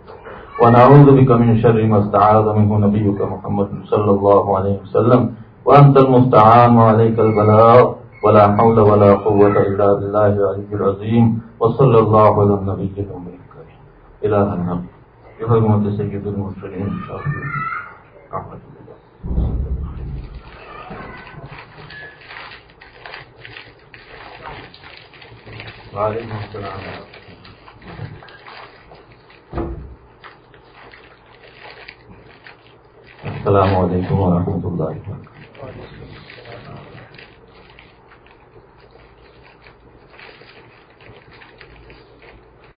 ونعوذ بك من شر ما استعاذ منه نبيك محمد صلى الله عليه وسلم وأنت المستعان وعليك البلاغ ولا حول ولا قوة إلا بالله العلي العظيم وصلى الله على النبي الكريم إلى الحق بحرمة سيد المرسلين شافعي. وعلیکم السلام. السلام علیکم ورحمۃ اللہ وبرکاتہ.